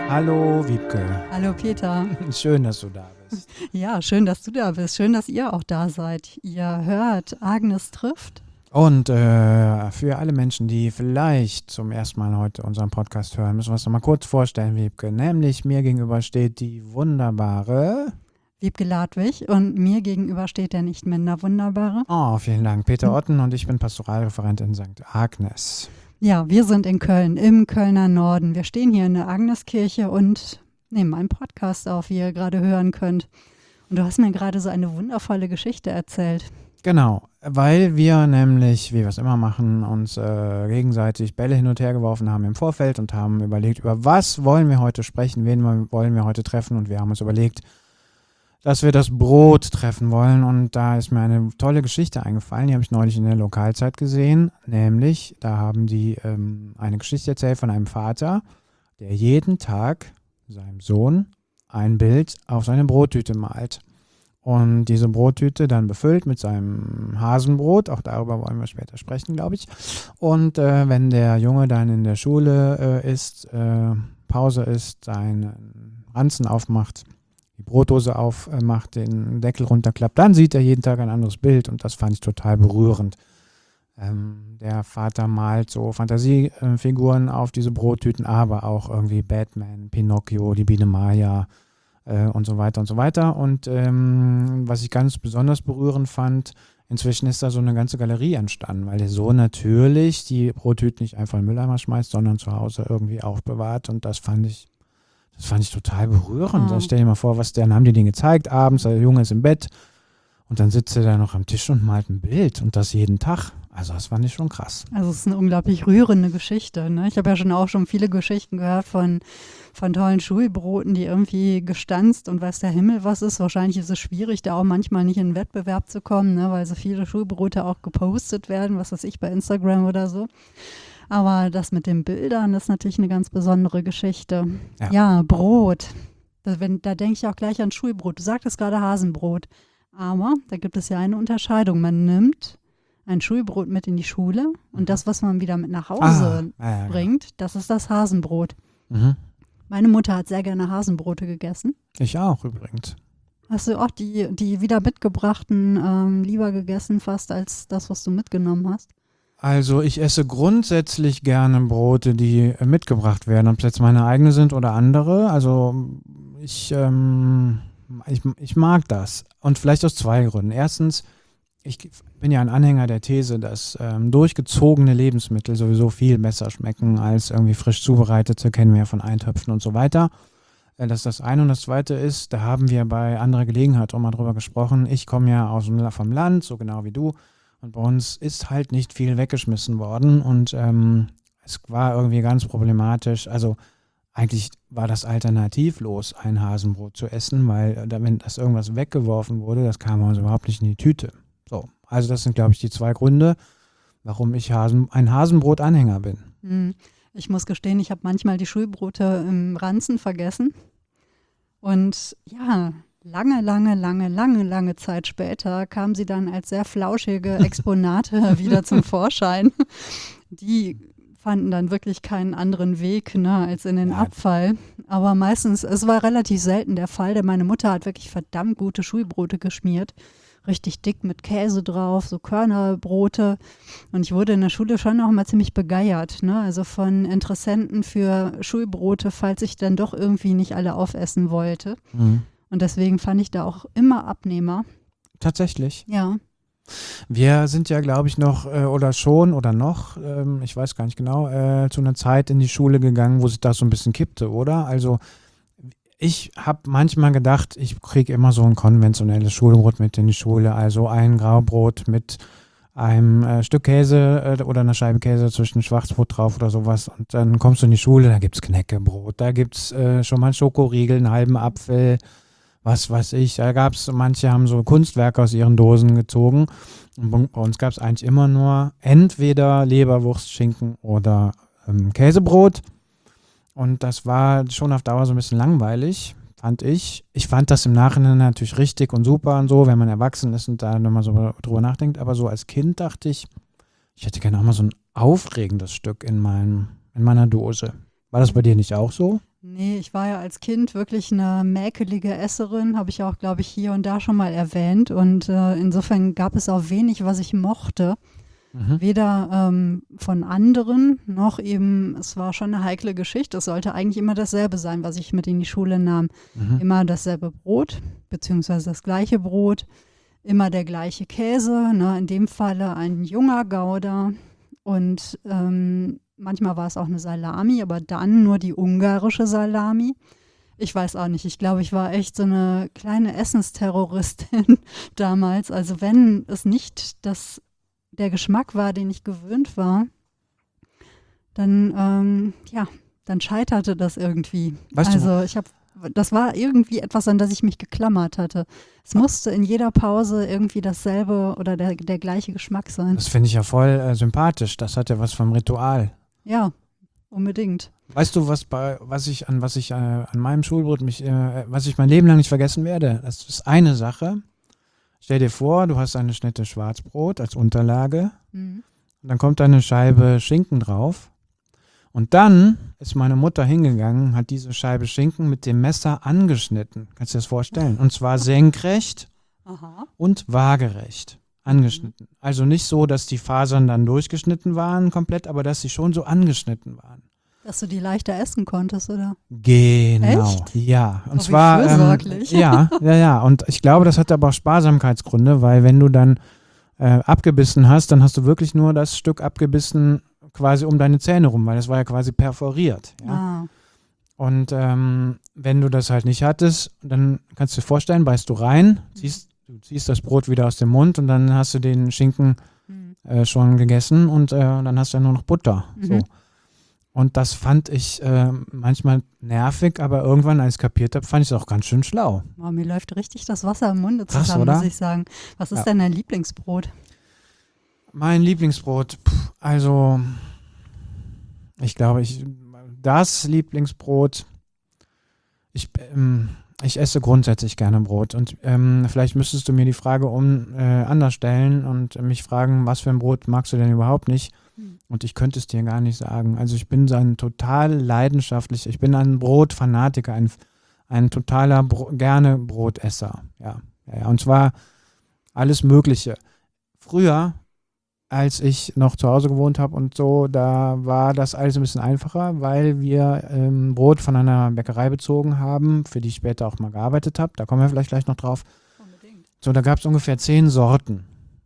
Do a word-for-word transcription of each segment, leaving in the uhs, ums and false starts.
Hallo Wiebke, Hallo Peter. schön, dass du da bist. Ja, schön, dass du da bist. Schön, dass ihr auch da seid. Ihr hört Agnes trifft. Und äh, für alle Menschen, die vielleicht zum ersten Mal heute unseren Podcast hören, müssen wir uns noch mal kurz vorstellen, Wiebke. Nämlich mir gegenüber steht die wunderbare... Wiebke Ladwig und mir gegenüber steht der nicht minder wunderbare. Oh, vielen Dank, Peter Otten und ich bin Pastoralreferent in Sankt Agnes. Ja, wir sind in Köln, im Kölner Norden. Wir stehen hier in der Agneskirche und nehmen einen Podcast auf, wie ihr gerade hören könnt. Und du hast mir gerade so eine wundervolle Geschichte erzählt. Genau, weil wir nämlich, wie wir es immer machen, uns äh, gegenseitig Bälle hin und her geworfen haben im Vorfeld und haben überlegt, über was wollen wir heute sprechen, wen wollen wir heute treffen, und wir haben uns überlegt, dass wir das Brot treffen wollen, und da ist mir eine tolle Geschichte eingefallen, die habe ich neulich in der Lokalzeit gesehen, nämlich da haben die ähm, eine Geschichte erzählt von einem Vater, der jeden Tag seinem Sohn ein Bild auf seine Brottüte malt. Und diese Brottüte dann befüllt mit seinem Hasenbrot, auch darüber wollen wir später sprechen, glaube ich. Und äh, wenn der Junge dann in der Schule äh, ist, äh, Pause ist, seinen Ranzen aufmacht, die Brotdose aufmacht, den Deckel runterklappt, dann sieht er jeden Tag ein anderes Bild, und das fand ich total berührend. Ähm, der Vater malt so Fantasiefiguren auf diese Brottüten, aber auch irgendwie Batman, Pinocchio, die Biene Maya, und so weiter und so weiter. Und ähm, was ich ganz besonders berührend fand, inzwischen ist da so eine ganze Galerie entstanden, weil der Sohn natürlich die Brottüten nicht einfach in den Mülleimer schmeißt, sondern zu Hause irgendwie aufbewahrt. Und das fand ich, das fand ich total berührend. Oh. Da stell dir mal vor, was der, dann haben die den gezeigt, abends, der Junge ist im Bett und dann sitzt er da noch am Tisch und malt ein Bild, und das jeden Tag. Also das fand ich schon krass. Also es ist eine unglaublich rührende Geschichte. Ne? Ich habe ja schon auch schon viele Geschichten gehört von, von tollen Schulbroten, die irgendwie gestanzt und weiß der Himmel was ist. Wahrscheinlich ist es schwierig, da auch manchmal nicht in den Wettbewerb zu kommen, ne? Weil so viele Schulbrote auch gepostet werden, was weiß ich, bei Instagram oder so. Aber das mit den Bildern ist natürlich eine ganz besondere Geschichte. Ja, Ja, Brot. Da, wenn, da denke ich auch gleich an Schulbrot. Du sagtest gerade Hasenbrot. Aber da gibt es ja eine Unterscheidung. Man nimmt ein Schulbrot mit in die Schule und das, was man wieder mit nach Hause ah, ja, ja, bringt, das ist das Hasenbrot. Mhm. Meine Mutter hat sehr gerne Hasenbrote gegessen. Ich auch übrigens. Hast du auch die, die wieder mitgebrachten ähm, lieber gegessen fast als das, was du mitgenommen hast? Also ich esse grundsätzlich gerne Brote, die äh, mitgebracht werden, ob es jetzt meine eigene sind oder andere. Also ich, ähm, ich, ich mag das, und vielleicht aus zwei Gründen. Erstens, ich bin ja ein Anhänger der These, dass ähm, durchgezogene Lebensmittel sowieso viel besser schmecken als irgendwie frisch zubereitete, kennen wir ja von Eintöpfen und so weiter. Äh, das ist das eine. Und das zweite ist, da haben wir bei anderer Gelegenheit auch mal drüber gesprochen. Ich komme ja aus dem, vom Land, so genau wie du. Und bei uns ist halt nicht viel weggeschmissen worden. Und ähm, es war irgendwie ganz problematisch. Also eigentlich war das alternativlos, ein Hasenbrot zu essen, weil äh, wenn das irgendwas weggeworfen wurde, das kam uns überhaupt nicht in die Tüte. So, also das sind, glaube ich, die zwei Gründe, warum ich Hasen, ein Hasenbrot-Anhänger bin. Hm. Ich muss gestehen, ich habe manchmal die Schulbrote im Ranzen vergessen. Und ja, lange, lange, lange, lange, lange Zeit später kamen sie dann als sehr flauschige Exponate wieder zum Vorschein. Die fanden dann wirklich keinen anderen Weg, ne, als in den Ja. Abfall. Aber meistens, es war relativ selten der Fall, denn meine Mutter hat wirklich verdammt gute Schulbrote geschmiert. Richtig dick mit Käse drauf, so Körnerbrote. Und ich wurde in der Schule schon auch mal ziemlich begeiert, ne? Also von Interessenten für Schulbrote, falls ich dann doch irgendwie nicht alle aufessen wollte. Mhm. Und deswegen fand ich da auch immer Abnehmer. Tatsächlich. Ja. Wir sind ja, glaube ich, noch äh, oder schon oder noch, ähm, ich weiß gar nicht genau, äh, zu einer Zeit in die Schule gegangen, wo sich das so ein bisschen kippte, oder? Also ich habe manchmal gedacht, ich kriege immer so ein konventionelles Schulbrot mit in die Schule, also ein Graubrot mit einem äh, Stück Käse äh, oder einer Scheibe Käse zwischen Schwarzbrot drauf oder sowas, und dann kommst du in die Schule, da gibt es Knäckebrot, da gibt es äh, schon mal einen Schokoriegel, einen halben Apfel, was weiß ich, da gab es, manche haben so Kunstwerke aus ihren Dosen gezogen, und bei uns gab es eigentlich immer nur entweder Leberwurst, Schinken oder ähm, Käsebrot. Und das war schon auf Dauer so ein bisschen langweilig, fand ich. Ich fand das im Nachhinein natürlich richtig und super und so, wenn man erwachsen ist und da nochmal so drüber nachdenkt. Aber so als Kind dachte ich, ich hätte gerne auch mal so ein aufregendes Stück in, meinem, in meiner Dose. War das bei dir nicht auch so? Nee, ich war ja als Kind wirklich eine mäkelige Esserin, habe ich auch, glaube ich, hier und da schon mal erwähnt. Und äh, insofern gab es auch wenig, was ich mochte. Mhm. Weder ähm, von anderen, noch eben, es war schon eine heikle Geschichte. Es sollte eigentlich immer dasselbe sein, was ich mit in die Schule nahm. Mhm. Immer dasselbe Brot, beziehungsweise das gleiche Brot, immer der gleiche Käse, ne, in dem Falle ein junger Gouda und ähm, manchmal war es auch eine Salami, aber dann nur die ungarische Salami. Ich weiß auch nicht, ich glaube, ich war echt so eine kleine Essensterroristin damals. Also wenn es nicht das, der Geschmack war, den ich gewöhnt war, dann, ähm, ja, dann scheiterte das irgendwie. Weißt du, also ich habe das war irgendwie etwas, an das ich mich geklammert hatte. Es musste in jeder Pause irgendwie dasselbe oder der, der gleiche Geschmack sein. das finde ich ja voll äh, sympathisch. Das hat ja was vom Ritual. Ja, unbedingt. Weißt du, was bei, was ich an was ich äh, an meinem Schulbrot mich, äh, was ich mein Leben lang nicht vergessen werde? Das ist eine Sache. Stell dir vor, du hast eine Schnitte Schwarzbrot als Unterlage Mhm. und dann kommt da eine Scheibe Schinken drauf. Und dann ist meine Mutter hingegangen, hat diese Scheibe Schinken mit dem Messer angeschnitten. Kannst du dir das vorstellen? Und zwar senkrecht Aha. und waagerecht angeschnitten. Also nicht so, dass die Fasern dann durchgeschnitten waren komplett, aber dass sie schon so angeschnitten waren. Dass du die leichter essen konntest, oder? Genau, Echt? ja. Und Oh, wie zwar, ähm, fürsorglich. ja, ja, ja. Und ich glaube, das hat aber auch Sparsamkeitsgründe, weil wenn du dann äh, abgebissen hast, dann hast du wirklich nur das Stück abgebissen quasi um deine Zähne rum, weil das war ja quasi perforiert. Ja? Ah. Und ähm, wenn du das halt nicht hattest, dann kannst du dir vorstellen, beißt du rein, ziehst, du ziehst das Brot wieder aus dem Mund und dann hast du den Schinken Mhm. äh, schon gegessen und äh, dann hast du ja nur noch Butter. Mhm. So. Und das fand ich äh, manchmal nervig, aber irgendwann, als ich kapiert habe, fand ich es auch ganz schön schlau. Oh, mir läuft richtig das Wasser im Munde Krass, zusammen, oder? muss ich sagen. Was ist Ja. denn dein Lieblingsbrot? Mein Lieblingsbrot, pff, also ich glaube, ich das Lieblingsbrot, ich, ähm, ich esse grundsätzlich gerne Brot und ähm, vielleicht müsstest du mir die Frage um äh, anders stellen und mich fragen, was für ein Brot magst du denn überhaupt nicht? Und ich könnte es dir gar nicht sagen. Also ich bin so ein total leidenschaftlich, ich bin ein Brotfanatiker, ein, ein totaler Bro- gerne Brotesser. Ja, ja, ja. Und zwar alles Mögliche. Früher, als ich noch zu Hause gewohnt habe und so, da war das alles ein bisschen einfacher, weil wir ähm, Brot von einer Bäckerei bezogen haben, für die ich später auch mal gearbeitet habe. Da kommen wir vielleicht gleich noch drauf. Unbedingt. So, da gab es ungefähr zehn Sorten.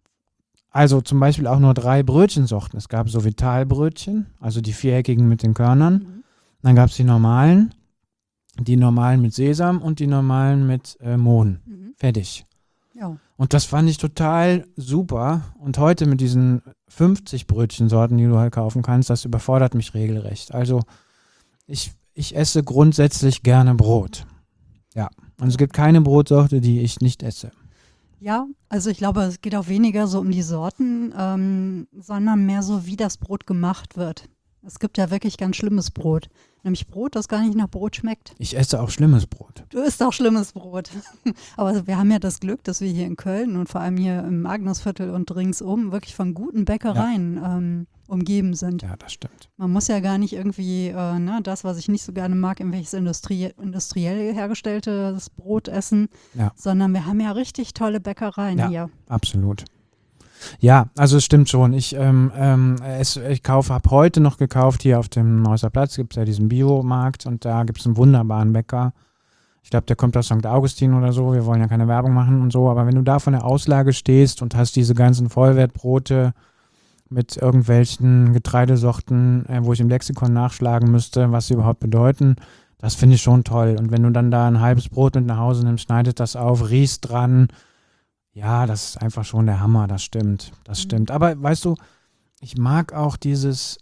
Also zum Beispiel auch nur drei Brötchensorten. Es gab so Vitalbrötchen, also die viereckigen mit den Körnern. Mhm. Dann gab es die normalen, die normalen mit Sesam und die normalen mit äh, Mohn. Mhm. Fertig. Ja. Und das fand ich total super. Und heute mit diesen fünfzig Brötchensorten, die du halt kaufen kannst, das überfordert mich regelrecht. Also ich, ich esse grundsätzlich gerne Brot. Ja. Und es gibt keine Brotsorte, die ich nicht esse. Ja, also ich glaube, es geht auch weniger so um die Sorten, ähm, sondern mehr so, wie das Brot gemacht wird. Es gibt ja wirklich ganz schlimmes Brot. Nämlich Brot, das gar nicht nach Brot schmeckt. Ich esse auch schlimmes Brot. Du isst auch schlimmes Brot. Aber wir haben ja das Glück, dass wir hier in Köln und vor allem hier im Magnusviertel und ringsum wirklich von guten Bäckereien ähm, umgeben sind. Ja, das stimmt. Man muss ja gar nicht irgendwie äh, ne, das, was ich nicht so gerne mag, irgendwelches Industrie industriell hergestelltes Brot essen, Ja. sondern wir haben ja richtig tolle Bäckereien Ja. hier. Absolut. Ja, also es stimmt schon. Ich, ähm, ähm, es, ich kaufe, habe heute noch gekauft, hier auf dem Neusser Platz gibt es ja diesen Biomarkt und da gibt es einen wunderbaren Bäcker. Ich glaube, der kommt aus Sankt Augustin oder so. Wir wollen ja keine Werbung machen und so, aber wenn du da von der Auslage stehst und hast diese ganzen Vollwertbrote mit irgendwelchen Getreidesorten, äh, wo ich im Lexikon nachschlagen müsste, was sie überhaupt bedeuten, das finde ich schon toll. Und wenn du dann da ein halbes Brot mit nach Hause nimmst, schneidet das auf, riechst dran. Ja, das ist einfach schon der Hammer, das stimmt, das Mhm. stimmt. Aber weißt du, ich mag auch dieses,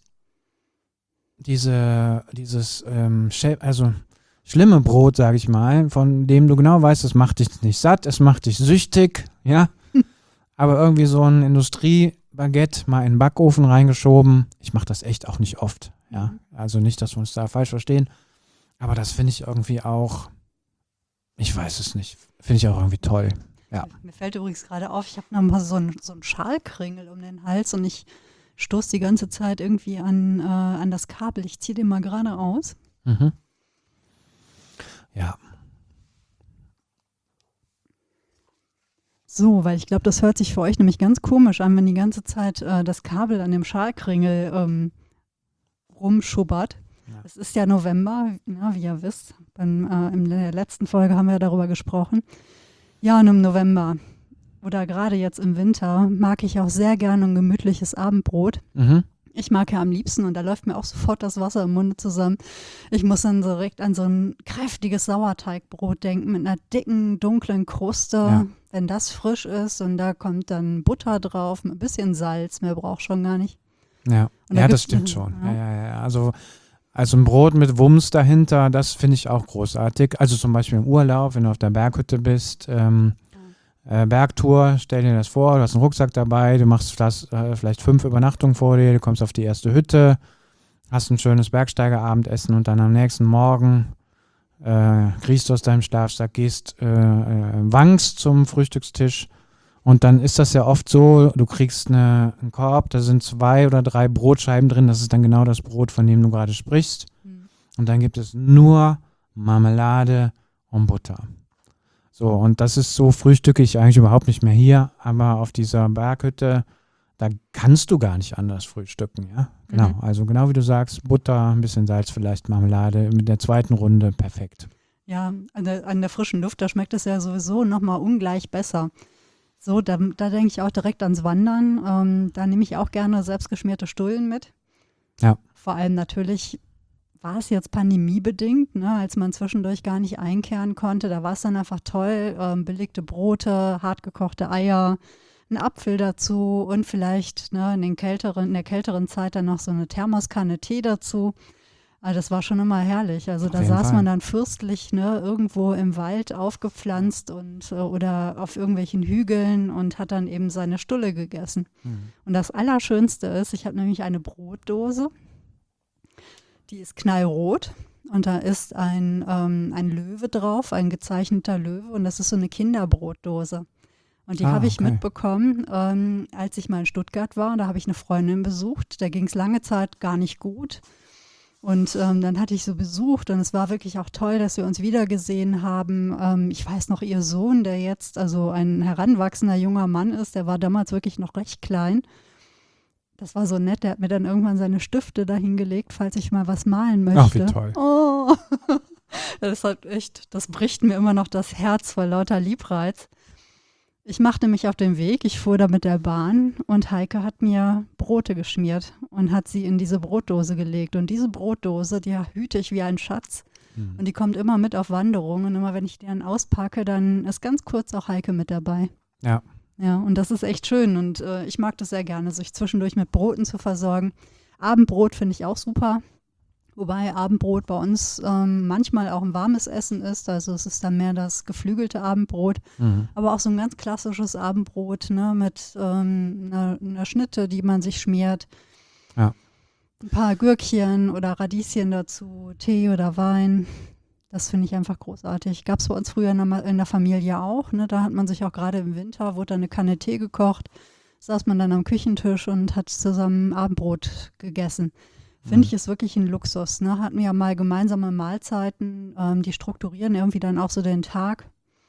diese, dieses, ähm, schä- also schlimme Brot, sage ich mal, von dem du genau weißt, es macht dich nicht satt, es macht dich süchtig, ja. Aber irgendwie so ein Industriebaguette mal in den Backofen reingeschoben, ich mache das echt auch nicht oft, ja. Also nicht, dass wir uns da falsch verstehen, aber das finde ich irgendwie auch, ich weiß es nicht, finde ich auch irgendwie toll. Ja. Mir fällt übrigens gerade auf, ich habe noch mal so einen so einen Schalkringel um den Hals und ich stoße die ganze Zeit irgendwie an, äh, an das Kabel. Ich ziehe den mal gerade raus. Mhm. Ja. So, weil ich glaube, das hört sich für euch nämlich ganz komisch an, wenn die ganze Zeit äh, das Kabel an dem Schalkringel ähm, rumschubbert. Ja. Es ist ja November, ja, wie ihr wisst. Beim, äh, in der letzten Folge haben wir ja darüber gesprochen. Ja, und im November oder gerade jetzt im Winter mag ich auch sehr gerne ein gemütliches Abendbrot. Mhm. Ich mag ja am liebsten, und da läuft mir auch sofort das Wasser im Munde zusammen. Ich muss dann direkt an so ein kräftiges Sauerteigbrot denken mit einer dicken, dunklen Kruste. Ja. Wenn das frisch ist und da kommt dann Butter drauf, ein bisschen Salz, mehr braucht schon gar nicht. Ja, Und da ja das gibt's- stimmt schon. ja. Ja. Ja, ja, ja. Also, also ein Brot mit Wumms dahinter, das finde ich auch großartig. Also zum Beispiel im Urlaub, wenn du auf der Berghütte bist, ähm, äh, Bergtour, stell dir das vor, du hast einen Rucksack dabei, du machst das, äh, vielleicht fünf Übernachtungen vor dir, du kommst auf die erste Hütte, hast ein schönes Bergsteigerabendessen und dann am nächsten Morgen äh, kriechst du aus deinem Schlafsack, gehst, äh, äh, wankst zum Frühstückstisch und dann ist das ja oft so, du kriegst eine, einen Korb, da sind zwei oder drei Brotscheiben drin, das ist dann genau das Brot, von dem du gerade sprichst. Mhm. Und dann gibt es nur Marmelade und Butter. So, und das ist so, frühstücke ich eigentlich überhaupt nicht mehr hier, aber auf dieser Berghütte, da kannst du gar nicht anders frühstücken, ja. Genau, Mhm. also genau wie du sagst, Butter, ein bisschen Salz, vielleicht Marmelade, mit der zweiten Runde perfekt. Ja, an der, an der frischen Luft, da schmeckt es ja sowieso nochmal ungleich besser. So, da, da denke ich auch direkt ans Wandern. Ähm, da nehme ich auch gerne selbstgeschmierte Stullen mit. Ja. Vor allem natürlich war es jetzt pandemiebedingt, ne, als man zwischendurch gar nicht einkehren konnte. Da war es dann einfach toll. Ähm, belegte Brote, hartgekochte Eier, ein Apfel dazu und vielleicht ne, in, den kälteren, in der kälteren Zeit dann noch so eine Thermoskanne Tee dazu. Also das war schon immer herrlich. Also Auf da jeden saß Fall. man dann fürstlich ne, irgendwo im Wald aufgepflanzt und äh, oder auf irgendwelchen Hügeln und hat dann eben seine Stulle gegessen. Mhm. Und das Allerschönste ist, ich habe nämlich eine Brotdose, die ist knallrot und da ist ein, ähm, ein Löwe drauf, ein gezeichneter Löwe und das ist so eine Kinderbrotdose. Und die Ah, habe ich okay. mitbekommen, ähm, als ich mal in Stuttgart war. Da habe ich eine Freundin besucht. Da ging es lange Zeit gar nicht gut. Und ähm, dann hatte ich so besucht und es war wirklich auch toll, dass wir uns wiedergesehen haben. Ähm, ich weiß noch, ihr Sohn, der jetzt also ein heranwachsender junger Mann ist, der war damals wirklich noch recht klein. Das war so nett, der hat mir dann irgendwann seine Stifte dahingelegt, falls ich mal was malen möchte. Ach, wie toll. Oh, das ist halt echt, das bricht mir immer noch das Herz vor lauter Liebreiz. Ich machte mich auf den Weg, ich fuhr da mit der Bahn und Heike hat mir Brote geschmiert und hat sie in diese Brotdose gelegt. Und diese Brotdose, die hüte ich wie ein Schatz. Mhm. Und die kommt immer mit auf Wanderungen. Und immer wenn ich die dann auspacke, dann ist ganz kurz auch Heike mit dabei. Ja. Ja, und das ist echt schön. Und äh, ich mag das sehr gerne, sich zwischendurch mit Broten zu versorgen. Abendbrot finde ich auch super. Wobei Abendbrot bei uns ähm, manchmal auch ein warmes Essen ist. Also es ist dann mehr das geflügelte Abendbrot. Mhm. Aber auch so ein ganz klassisches Abendbrot ne, mit ähm, einer, einer Schnitte, die man sich schmiert. Ja. Ein paar Gürkchen oder Radieschen dazu, Tee oder Wein. Das finde ich einfach großartig. Gab es bei uns früher in der, Ma- in der Familie auch. Ne? Da hat man sich auch gerade im Winter, wurde dann eine Kanne Tee gekocht, saß man dann am Küchentisch und hat zusammen Abendbrot gegessen. Finde Mhm. ich, ist wirklich ein Luxus. Ne? Hatten wir ja mal gemeinsame Mahlzeiten, ähm, die strukturieren irgendwie dann auch so den Tag.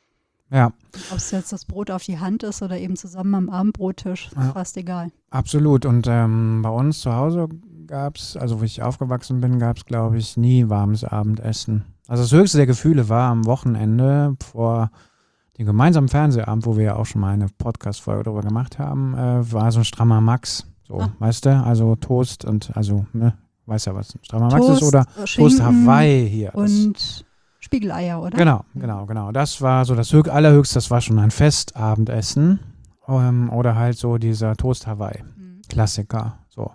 Ja, Ob es jetzt das Brot auf die Hand ist oder eben zusammen am Abendbrottisch, ist Ja. fast egal. absolut. Und ähm, bei uns zu Hause gab es, also wo ich aufgewachsen bin, gab es, glaube ich, nie warmes Abendessen. Also das höchste der Gefühle war am Wochenende vor dem gemeinsamen Fernsehabend, wo wir ja auch schon mal eine Podcast-Folge darüber gemacht haben, äh, war so ein strammer Max. So, Ah. weißt du? Also Toast und, also, ne, weißt ja, was ein strammer Max Toast, ist oder äh, Schinken Toast Hawaii hier. Das, und Spiegeleier, oder? genau, genau, genau. Das war so das höch- allerhöchste, das war schon ein Festabendessen. Ähm, oder halt so dieser Toast Hawaii. Mhm. Klassiker. So.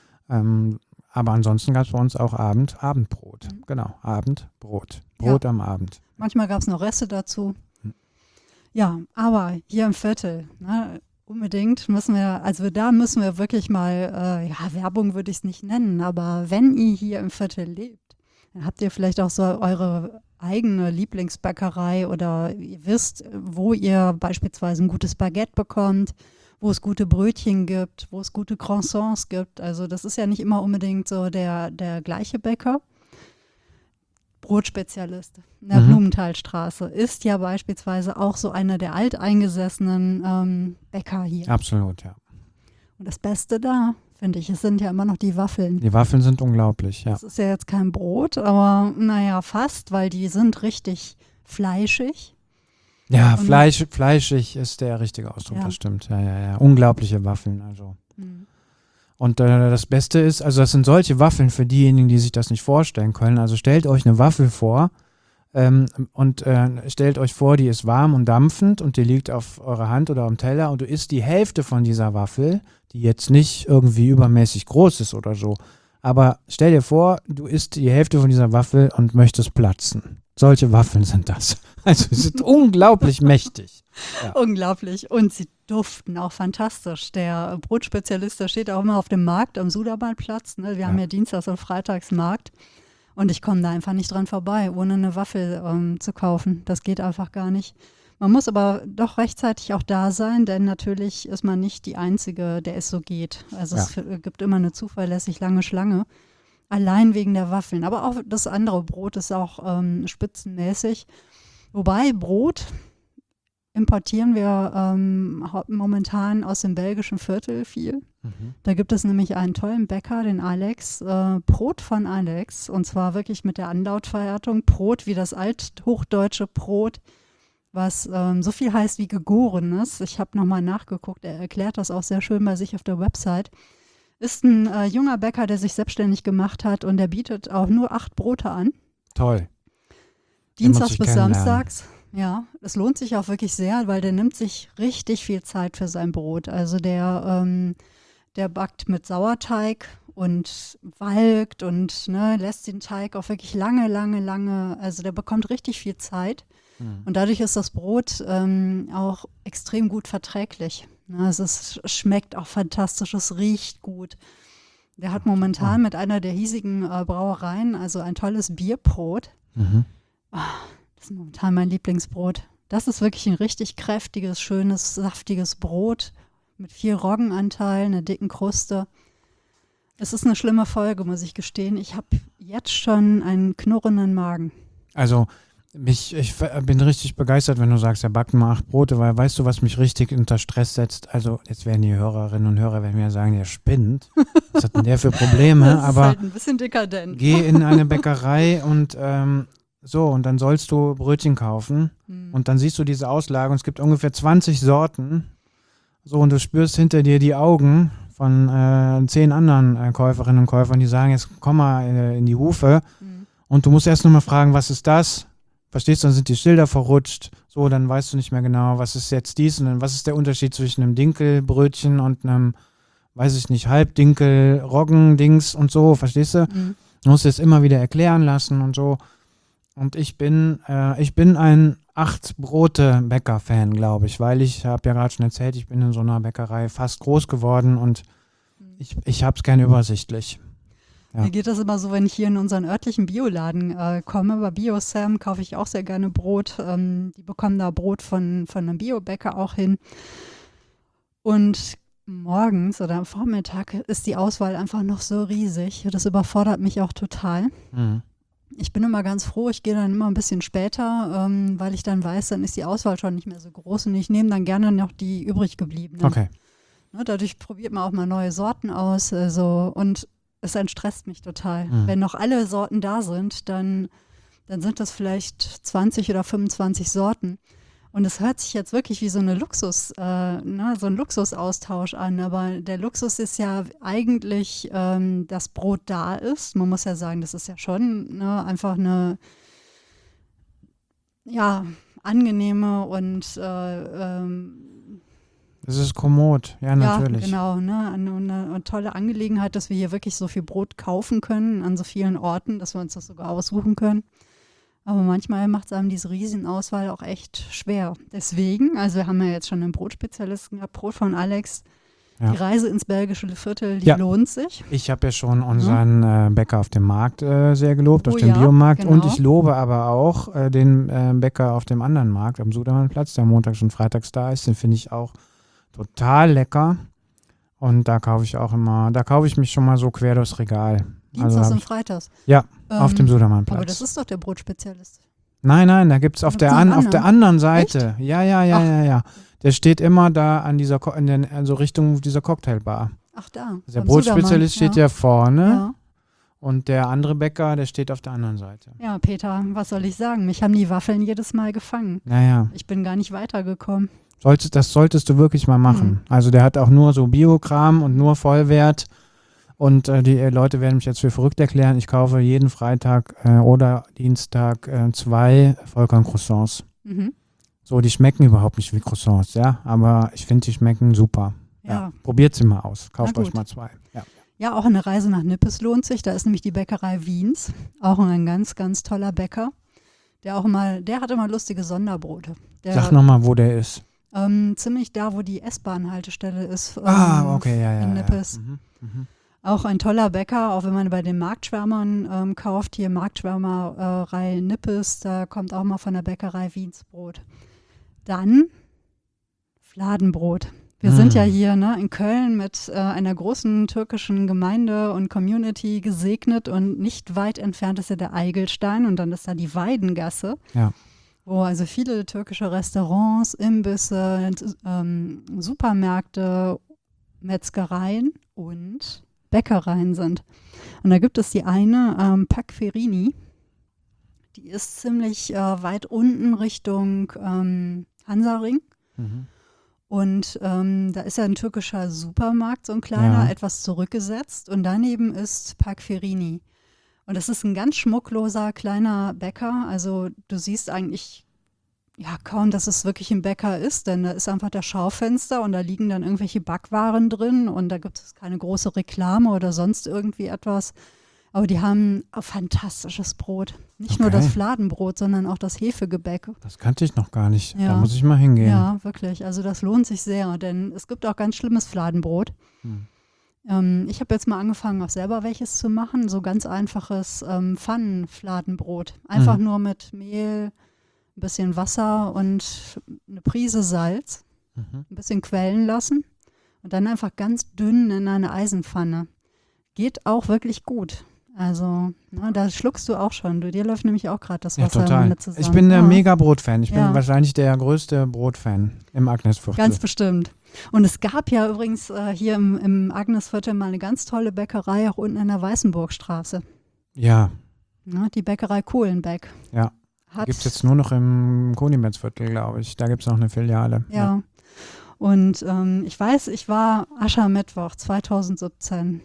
Ähm, aber ansonsten gab es bei uns auch Abend, Abendbrot. Mhm. Genau, Abendbrot. Brot am Abend. Manchmal gab es noch Reste dazu. Hm. Ja, aber hier im Viertel, ne, unbedingt müssen wir, also da müssen wir wirklich mal, äh, ja, Werbung würde ich es nicht nennen, aber wenn ihr hier im Viertel lebt, dann habt ihr vielleicht auch so eure eigene Lieblingsbäckerei oder ihr wisst, wo ihr beispielsweise ein gutes Baguette bekommt, wo es gute Brötchen gibt, wo es gute Croissants gibt. Also das ist ja nicht immer unbedingt so der, der gleiche Bäcker. Brotspezialist in der Mhm. Blumenthalstraße ist ja beispielsweise auch so einer der alteingesessenen ähm, Bäcker hier. Absolut, ja. Und das Beste da, finde ich, es sind ja immer noch die Waffeln. Die Waffeln sind unglaublich, ja. Das ist ja jetzt kein Brot, aber naja, fast, weil die sind richtig fleischig. Ja, Und- Fleisch, fleischig ist der richtige Ausdruck, Ja. das stimmt. Ja, ja, ja. Unglaubliche Waffeln, also. Mhm. Und äh, das Beste ist, also das sind solche Waffeln für diejenigen, die sich das nicht vorstellen können. Also stellt euch eine Waffel vor ähm, und äh, stellt euch vor, die ist warm und dampfend und die liegt auf eurer Hand oder am Teller und du isst die Hälfte von dieser Waffel, die jetzt nicht irgendwie übermäßig groß ist oder so. Aber stell dir vor, du isst die Hälfte von dieser Waffel und möchtest platzen. Solche Waffeln sind das. Also sie sind unglaublich mächtig. Ja. Unglaublich. Und sie duften auch fantastisch. Der Brotspezialist, der steht auch immer auf dem Markt am Suderbahnplatz. Ne? Wir Ja. haben ja Dienstags- und Freitagsmarkt. Und ich komme da einfach nicht dran vorbei, ohne eine Waffel ähm, zu kaufen. Das geht einfach gar nicht. Man muss aber doch rechtzeitig auch da sein, denn natürlich ist man nicht die Einzige, der es so geht. Also es f- gibt immer eine zuverlässig lange Schlange. Allein wegen der Waffeln. Aber auch das andere Brot ist auch ähm, spitzenmäßig. Wobei Brot importieren wir ähm, hau- momentan aus dem belgischen Viertel viel. Mhm. Da gibt es nämlich einen tollen Bäcker, den Alex, äh, Brot von Alex. Und zwar wirklich mit der Anlautverhärtung. Brot wie das althochdeutsche Brot, was ähm, so viel heißt wie Gegorenes. Ich habe nochmal nachgeguckt, er erklärt das auch sehr schön bei sich auf der Website. Ist ein äh, junger Bäcker, der sich selbstständig gemacht hat und der bietet auch nur acht Brote an. Toll. Dienstags ich bis kennenlernen. Samstags. Ja, es lohnt sich auch wirklich sehr, weil der nimmt sich richtig viel Zeit für sein Brot. Also der, ähm, der backt mit Sauerteig und walkt und ne, lässt den Teig auch wirklich lange, lange, lange, also der bekommt richtig viel Zeit. Mhm. Und dadurch ist das Brot ähm, auch extrem gut verträglich. Ne, es ist, es schmeckt auch fantastisch, es riecht gut. Der hat momentan mit einer der hiesigen äh, Brauereien also ein tolles Bierbrot. Mhm. Das ist momentan mein Lieblingsbrot. Das ist wirklich ein richtig kräftiges, schönes, saftiges Brot mit viel Roggenanteil, einer dicken Kruste. Es ist eine schlimme Folge, muss ich gestehen. Ich habe jetzt schon einen knurrenden Magen. Also mich, ich f- bin richtig begeistert, wenn du sagst, er backt mal acht Brote, weil weißt du, was mich richtig unter Stress setzt? Also jetzt werden die Hörerinnen und Hörer werden mir sagen, der spinnt. Was hat denn der für Probleme? Das ist Aber halt ein bisschen dekadent. geh in eine Bäckerei und ähm, so, und dann sollst du Brötchen kaufen Hm. und dann siehst du diese Auslage und es gibt ungefähr zwanzig Sorten. So, und du spürst hinter dir die Augen von äh, zehn anderen äh, Käuferinnen und Käufern, die sagen, jetzt komm mal äh, in die Hufe. Hm. Und du musst erst nochmal fragen, was ist das? Verstehst du, dann sind die Schilder verrutscht. So, dann weißt du nicht mehr genau, was ist jetzt dies und dann, was ist der Unterschied zwischen einem Dinkelbrötchen und einem, weiß ich nicht, Halbdinkel, Roggendings und so, verstehst du? Hm. Du musst es immer wieder erklären lassen und so. Und ich bin, äh, ich bin ein Acht-Brote-Bäcker-Fan, glaube ich, weil ich, habe ja gerade schon erzählt, ich bin in so einer Bäckerei fast groß geworden und ich, ich habe es gerne übersichtlich. Ja. Mir geht das immer so, wenn ich hier in unseren örtlichen Bioladen äh, komme. Bei BioSam kaufe ich auch sehr gerne Brot. Ähm, die bekommen da Brot von, von einem Biobäcker auch hin. Und morgens oder am Vormittag ist die Auswahl einfach noch so riesig. Das überfordert mich auch total. Mhm. Ich bin immer ganz froh, ich gehe dann immer ein bisschen später, ähm, weil ich dann weiß, dann ist die Auswahl schon nicht mehr so groß und ich nehme dann gerne noch die übrig gebliebenen. Okay. Ne, dadurch probiert man auch mal neue Sorten aus. Also, und es entstresst mich total. Mhm. Wenn noch alle Sorten da sind, dann, dann sind das vielleicht zwanzig oder fünfundzwanzig Sorten. Und es hört sich jetzt wirklich wie so eine Luxus, äh, ne, so ein Luxusaustausch an. Aber der Luxus ist ja eigentlich, ähm, dass Brot da ist. Man muss ja sagen, das ist ja schon ne, einfach eine ja, angenehme und äh, ähm, Das ist kommod, ja, natürlich. ja, genau, ne? Eine, eine, eine tolle Angelegenheit, dass wir hier wirklich so viel Brot kaufen können an so vielen Orten, dass wir uns das sogar aussuchen können. Aber manchmal macht es einem diese Riesenauswahl auch echt schwer. Deswegen, also wir haben ja jetzt schon einen Brotspezialisten gehabt, Brot von Alex. Ja. Die Reise ins belgische Viertel, die Ja. lohnt sich. Ich habe ja schon unseren äh, Bäcker auf dem Markt äh, sehr gelobt, auf Oh dem ja, Biomarkt. genau. Und ich lobe aber auch äh, den äh, Bäcker auf dem anderen Markt, am Sudermannplatz, der montags und freitags da ist. Den finde ich auch total lecker. Und da kaufe ich auch immer, da kaufe ich mich schon mal so quer durchs Regal. Dienstags Also hab und ich, Freitags. ja, Ähm, auf dem Sudermannplatz. Aber das ist doch der Brotspezialist. Nein, nein, da gibt es auf, Da gibt's der noch an, auf der anderen Seite. Echt? Ja, ja, ja, Ach. ja, ja. Der steht immer da an dieser, Ko- in den, also Richtung dieser Cocktailbar. Ach da. Der beim Brotspezialist Sudermann, steht ja vorne Ja. und der andere Bäcker, der steht auf der anderen Seite. ja, Peter, was soll ich sagen? Mich haben die Waffeln jedes Mal gefangen. Naja, Ich bin gar nicht weitergekommen. solltest, das solltest du wirklich mal machen. Mhm. Also der hat auch nur so Biokram und nur Vollwert. Und äh, die äh, Leute werden mich jetzt für verrückt erklären. Ich kaufe jeden Freitag äh, oder Dienstag äh, zwei Vollkorn-Croissants. Mhm. So, die schmecken überhaupt nicht wie Croissants, ja. Aber ich finde, die schmecken super. Ja. Ja. Probiert sie mal aus. Kauft Na euch gut. mal zwei. Ja. Ja, auch eine Reise nach Nippes lohnt sich. Da ist nämlich die Bäckerei Wiens. Auch ein ganz, ganz toller Bäcker. Der auch immer, der hat immer lustige Sonderbrote. Der, Sag nochmal, wo der ist. ähm, ziemlich da, wo die S-Bahn-Haltestelle ist. Ähm, Ah, okay, ja, ja. in ja. Nippes. Mhm. Mhm. Auch ein toller Bäcker, auch wenn man bei den Marktschwärmern ähm, kauft, hier Marktschwärmerei Nippes, da kommt auch mal von der Bäckerei Wiens Brot. Dann Fladenbrot. Wir Mm. sind ja hier ne, in Köln mit äh, einer großen türkischen Gemeinde und Community gesegnet und nicht weit entfernt ist ja der Eigelstein und dann ist da die Weidengasse, Ja. wo also viele türkische Restaurants, Imbisse, ähm, Supermärkte, Metzgereien und Bäckereien sind. Und da gibt es die eine, ähm, Pakferini, die ist ziemlich äh, weit unten Richtung ähm, Hansaring. Mhm. Und ähm, da ist ja ein türkischer Supermarkt, so ein kleiner, Ja. etwas zurückgesetzt. Und daneben ist Pakferini. Und das ist ein ganz schmuckloser kleiner Bäcker. Also du siehst eigentlich ja kaum, dass es wirklich ein Bäcker ist, denn da ist einfach das Schaufenster und da liegen dann irgendwelche Backwaren drin und da gibt es keine große Reklame oder sonst irgendwie etwas. Aber die haben ein fantastisches Brot. Nicht nur Okay. das Fladenbrot, sondern auch das Hefegebäck. Das kannte ich noch gar nicht. Da Ja. muss ich mal hingehen. Ja, wirklich. Also das lohnt sich sehr, denn es gibt auch ganz schlimmes Fladenbrot. Hm. Ähm, ich habe jetzt mal angefangen, auch selber welches zu machen. So ganz einfaches ähm, Pfannenfladenbrot. Einfach Mhm. nur mit Mehl, ein bisschen Wasser und eine Prise Salz. Mhm. Ein bisschen quellen lassen und dann einfach ganz dünn in eine Eisenpfanne. Geht auch wirklich gut. Also, ne, da schluckst du auch schon. Du, dir läuft nämlich auch gerade das Ja, Wasser total. mit zusammen. Ich bin der ja, mega Brotfan. Ich bin Ja. wahrscheinlich der größte Brotfan im Agnesviertel. Ganz bestimmt. Und es gab ja übrigens äh, hier im, im Agnesviertel mal eine ganz tolle Bäckerei, auch unten in der Weißenburgstraße. Ja, Ne, die Bäckerei Kohlenbeck. ja. Hat, Gibt es jetzt nur noch im Konimertsviertel, glaube ich. Da gibt es noch eine Filiale. Ja. Und ähm, ich weiß, ich war Aschermittwoch zweitausendsiebzehn.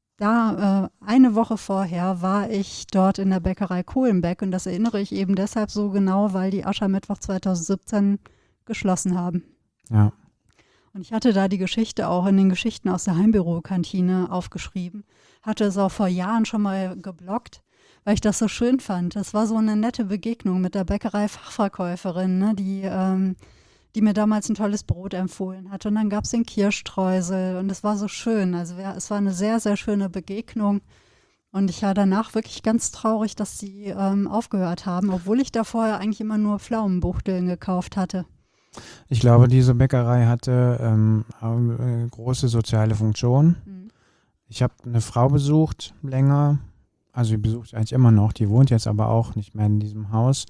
Da, äh, eine Woche vorher, war ich dort in der Bäckerei Kohlenbeck und das erinnere ich eben deshalb so genau, weil die Aschermittwoch zweitausendsiebzehn geschlossen haben. Ja. Und ich hatte da die Geschichte auch in den Geschichten aus der Heimbürokantine aufgeschrieben, hatte es auch vor Jahren schon mal gebloggt, weil ich das so schön fand. Das war so eine nette Begegnung mit der Bäckerei-Fachverkäuferin, ne, die, ähm, die mir damals ein tolles Brot empfohlen hat. Und dann gab es den Kirschstreusel und es war so schön. Also wir, es war eine sehr, sehr schöne Begegnung. Und ich war danach wirklich ganz traurig, dass sie ähm, aufgehört haben, obwohl ich da vorher eigentlich immer nur Pflaumenbuchteln gekauft hatte. Ich glaube, diese Bäckerei hatte ähm, eine große soziale Funktion. Mhm. Ich habe eine Frau besucht, länger. Also die besucht eigentlich immer noch. Die wohnt jetzt aber auch nicht mehr in diesem Haus.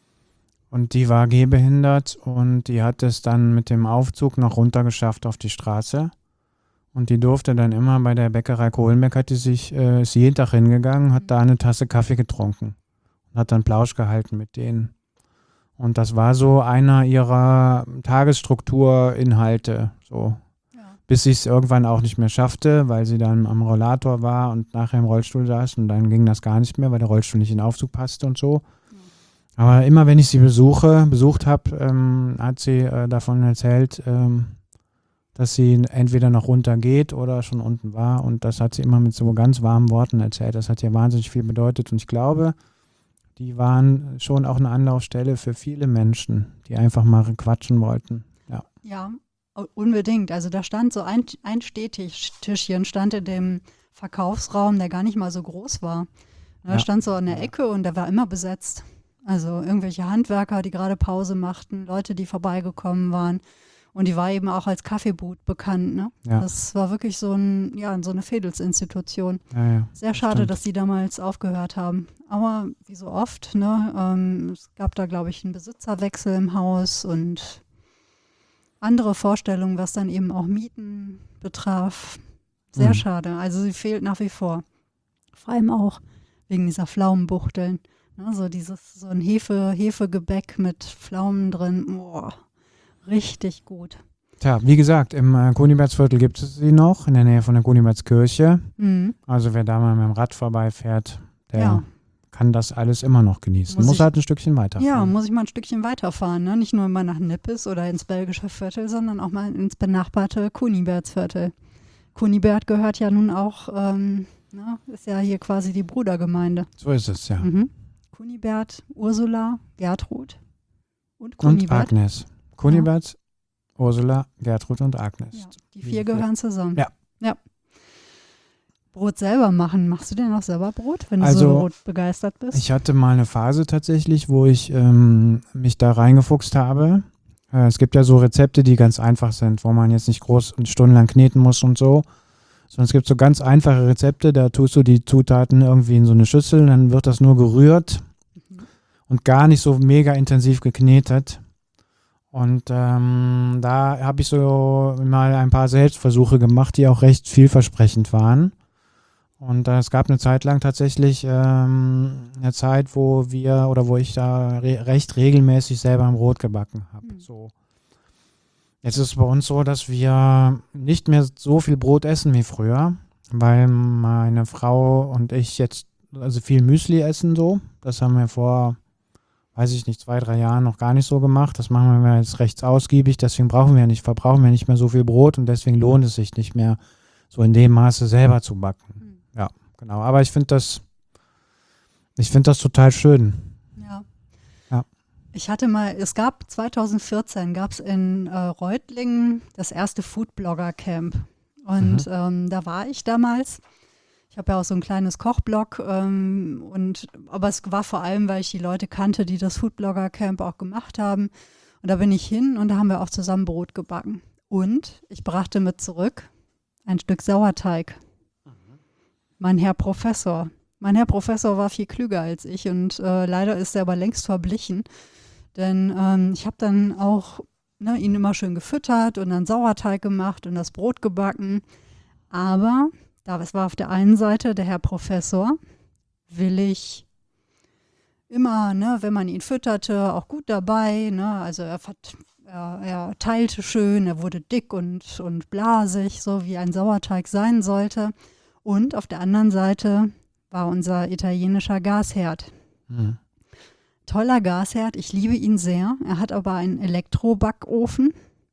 Und die war gehbehindert und die hat es dann mit dem Aufzug noch runter geschafft auf die Straße. Und die durfte dann immer bei der Bäckerei Kohlenbeck, hat die sich, äh, ist jeden Tag hingegangen, hat da eine Tasse Kaffee getrunken und hat dann Plausch gehalten mit denen. Und das war so einer ihrer Tagesstrukturinhalte, so. Ja. Bis sie es irgendwann auch nicht mehr schaffte, weil sie dann am Rollator war und nachher im Rollstuhl saß und dann ging das gar nicht mehr, weil der Rollstuhl nicht in den Aufzug passte und so. Aber immer wenn ich sie besuche, besucht habe, ähm, hat sie äh, davon erzählt, ähm, dass sie entweder noch runter geht oder schon unten war. Und das hat sie immer mit so ganz warmen Worten erzählt. Das hat ihr wahnsinnig viel bedeutet. Und ich glaube, die waren schon auch eine Anlaufstelle für viele Menschen, die einfach mal quatschen wollten. Ja, Ja, unbedingt. Also da stand so ein, ein Stehtischchen, stand in dem Verkaufsraum, der gar nicht mal so groß war. Da Ja. stand so an der Ecke und der war immer besetzt. Also irgendwelche Handwerker, die gerade Pause machten, Leute, die vorbeigekommen waren. Und die war eben auch als Kaffeebrut bekannt. Ne? Ja. Das war wirklich so, ein, ja, so eine Fädelsinstitution. Ja, ja, Sehr das schade, stimmt. dass die damals aufgehört haben. Aber wie so oft, ne, ähm, es gab da, glaube ich, einen Besitzerwechsel im Haus und andere Vorstellungen, was dann eben auch Mieten betraf. Sehr Mhm. schade. Also sie fehlt nach wie vor. Vor allem auch wegen dieser Pflaumenbuchteln. Ne, so dieses, so ein Hefe, Hefegebäck mit Pflaumen drin. Boah, richtig gut. Tja, wie gesagt, im äh, Kunibertsviertel gibt es sie noch, in der Nähe von der Kunibertskirche. Mhm. Also wer da mal mit dem Rad vorbeifährt, der Ja. kann das alles immer noch genießen. Muss Muss, ich- halt ein Stückchen weiterfahren. Ja, muss ich mal ein Stückchen weiterfahren. Ne? Nicht nur mal nach Nippes oder ins belgische Viertel, sondern auch mal ins benachbarte Kunibertsviertel. Kunibert gehört ja nun auch, ähm, ne, ist ja hier quasi die Brudergemeinde. So ist es, ja. Mhm. Kunibert, Ursula, Gertrud und Und Kunibert. Agnes. Kunibert, Ursula, Gertrud und Agnes. Ja, die Die vier vier. gehören zusammen. Ja. ja. Brot selber machen. Machst du denn auch selber Brot, wenn du Also, so brotbegeistert bist? Ich hatte mal eine Phase tatsächlich, wo ich ähm, mich da reingefuchst habe. Äh, es gibt ja so Rezepte, die ganz einfach sind, wo man jetzt nicht groß und stundenlang kneten muss und so. Sondern es gibt so ganz einfache Rezepte, da tust du die Zutaten irgendwie in so eine Schüssel, dann wird das nur gerührt Mhm. und gar nicht so mega intensiv geknetet. Und ähm, da habe ich so mal ein paar Selbstversuche gemacht, die auch recht vielversprechend waren. Und äh, es gab eine Zeit lang tatsächlich ähm, eine Zeit, wo wir oder wo ich da re recht regelmäßig selber ein Brot gebacken habe. Mhm. So. Jetzt ist es bei uns so, dass wir nicht mehr so viel Brot essen wie früher, weil meine Frau und ich jetzt also viel Müsli essen so. Das haben wir vor, weiß ich nicht, zwei, drei Jahren noch gar nicht so gemacht. Das machen wir jetzt recht ausgiebig, deswegen brauchen wir nicht, verbrauchen wir nicht mehr so viel Brot und deswegen lohnt es sich nicht mehr, so in dem Maße selber zu backen. Mhm. Ja, genau. Aber ich finde das, ich finde das total schön. Ja. Ja. Ich hatte mal, es gab zweitausendvierzehn, gab es in äh, Reutlingen das erste Foodblogger-Camp. Und Mhm. ähm, da war ich damals. Ich habe ja auch so ein kleines Kochblog. Ähm, und, aber es war vor allem, weil ich die Leute kannte, die das Foodblogger-Camp auch gemacht haben. Und da bin ich hin und da haben wir auch zusammen Brot gebacken. Und ich brachte mit zurück ein Stück Sauerteig. Mein Herr Professor. Mein Herr Professor war viel klüger als ich und äh, leider ist er aber längst verblichen. Denn ähm, ich habe dann auch ne, ihn immer schön gefüttert und dann Sauerteig gemacht und das Brot gebacken. Aber da es war auf der einen Seite der Herr Professor, willig immer, ne, wenn man ihn fütterte, auch gut dabei. Ne? Also er, vert- er, er teilte schön, er wurde dick und, und blasig, so wie ein Sauerteig sein sollte. Und auf der anderen Seite war unser italienischer Gasherd. Mhm. Toller Gasherd, ich liebe ihn sehr. Er hat aber einen Elektrobackofen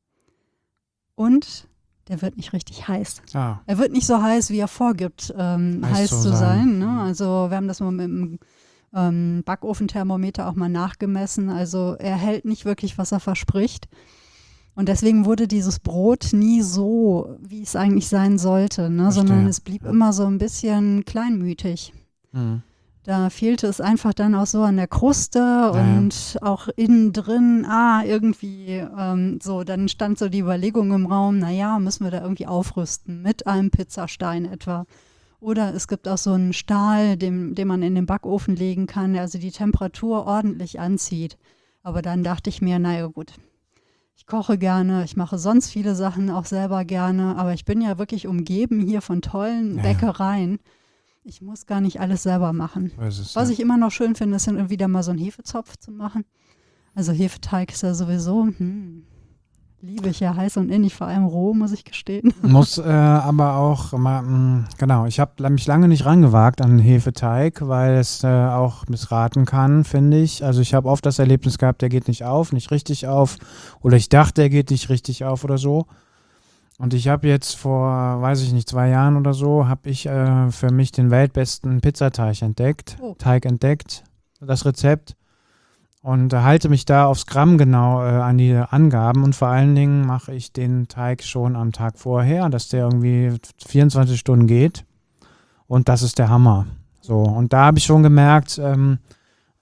und der wird nicht richtig heiß. Ah, Er wird nicht so heiß, wie er vorgibt, ähm, heiß, Heiß zu zu sein. sein. Ne? Mhm. Also wir haben das mal mit dem ähm, Backofenthermometer auch mal nachgemessen. Also er hält nicht wirklich, was er verspricht. Und deswegen wurde dieses Brot nie so, wie es eigentlich sein sollte, ne? Verstehe. Sondern es blieb Ja. immer so ein bisschen kleinmütig. mhm. Da fehlte es einfach dann auch so an der Kruste ja. und auch innen drin, ah, irgendwie ähm, so, dann stand so die Überlegung im Raum, naja, müssen wir da irgendwie aufrüsten mit einem Pizzastein etwa. Oder es gibt auch so einen Stahl, den, den man in den Backofen legen kann, der also die Temperatur ordentlich anzieht. Aber dann dachte ich mir, naja gut, ich koche gerne, ich mache sonst viele Sachen auch selber gerne, aber ich bin ja wirklich umgeben hier von tollen Ja, ja. Bäckereien. Ich muss gar nicht alles selber machen. So ist es, Was ja. ich immer noch schön finde, ist dann wieder mal so einen Hefezopf zu machen. Also Hefeteig ist ja sowieso, hm, liebe ich ja heiß und innig, vor allem roh, muss ich gestehen. Muss äh, aber auch mal, mh, genau, ich habe mich lange nicht rangewagt an Hefeteig, weil es äh, auch missraten kann, finde ich. Also ich habe oft das Erlebnis gehabt, der geht nicht auf, nicht richtig auf oder ich dachte, der geht nicht richtig auf oder so. Und ich habe jetzt vor, weiß ich nicht, zwei Jahren oder so, habe ich äh, für mich den weltbesten Pizzateig entdeckt, Oh. Teig entdeckt, das Rezept. Und äh, halte mich da aufs Gramm genau äh, an die Angaben und vor allen Dingen mache ich den Teig schon am Tag vorher, dass der irgendwie vierundzwanzig Stunden geht und das ist der Hammer. So, und da habe ich schon gemerkt, ähm,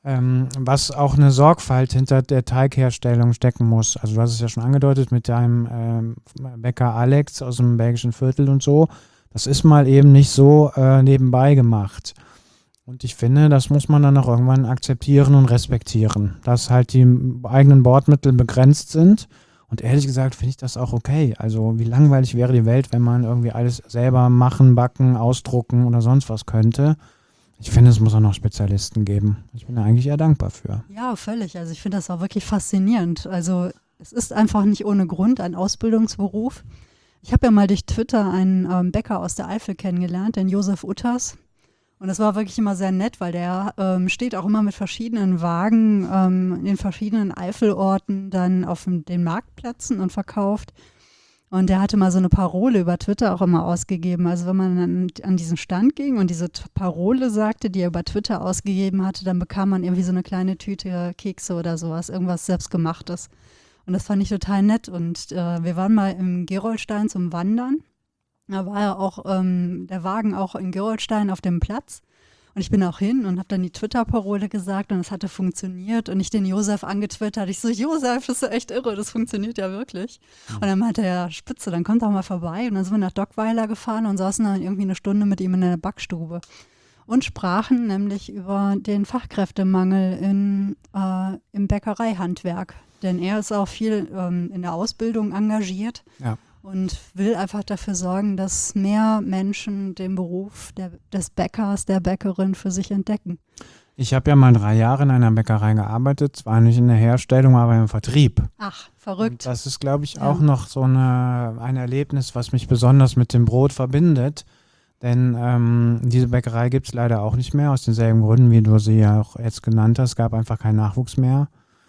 ähm, was auch eine Sorgfalt hinter der Teigherstellung stecken muss. Also du hast es ja schon angedeutet mit deinem ähm, Bäcker Alex aus dem belgischen Viertel und so. Das ist mal eben nicht so äh, nebenbei gemacht. Und ich finde, das muss man dann auch irgendwann akzeptieren und respektieren, dass halt die eigenen Bordmittel begrenzt sind. Und ehrlich gesagt finde ich das auch okay. Also wie langweilig wäre die Welt, wenn man irgendwie alles selber machen, backen, ausdrucken oder sonst was könnte. Ich finde, es muss auch noch Spezialisten geben. Ich bin da eigentlich eher dankbar für. Ja, völlig. Also ich finde das auch wirklich faszinierend. Also es ist einfach nicht ohne Grund ein Ausbildungsberuf. Ich habe ja mal durch Twitter einen ähm, Bäcker aus der Eifel kennengelernt, den Josef Utters. Und das war wirklich immer sehr nett, weil der ähm, steht auch immer mit verschiedenen Wagen ähm, in den verschiedenen Eifelorten dann auf dem, den Marktplätzen und verkauft. Und der hatte mal so eine Parole über Twitter auch immer ausgegeben. Also wenn man an, an diesen Stand ging und diese T- Parole sagte, die er über Twitter ausgegeben hatte, dann bekam man irgendwie so eine kleine Tüte Kekse oder sowas, irgendwas Selbstgemachtes. Und das fand ich total nett. Und äh, wir waren mal im Gerolstein zum Wandern. Da war ja auch ähm, der Wagen auch in Gerolstein auf dem Platz. Und ich bin auch hin und habe dann die Twitter-Parole gesagt und es hatte funktioniert. Und ich den Josef angetwittert. Ich so, Josef, das ist ja echt irre, das funktioniert ja wirklich. Und dann meinte er, Spitze, dann kommt doch mal vorbei. Und dann sind wir nach Dockweiler gefahren und saßen dann irgendwie eine Stunde mit ihm in der Backstube. Und sprachen nämlich über den Fachkräftemangel in, äh, im Bäckereihandwerk. Denn er ist auch viel ähm, in der Ausbildung engagiert. Ja. Und will einfach dafür sorgen, dass mehr Menschen den Beruf der, des Bäckers, der Bäckerin für sich entdecken. Ich habe ja mal drei Jahre in einer Bäckerei gearbeitet, zwar nicht in der Herstellung, aber im Vertrieb. Ach, verrückt. Und das ist, glaube ich, Ja. auch noch so eine, ein Erlebnis, was mich besonders mit dem Brot verbindet. Denn ähm, diese Bäckerei gibt es leider auch nicht mehr, aus denselben Gründen, wie du sie ja auch jetzt genannt hast. Es gab einfach keinen Nachwuchs mehr.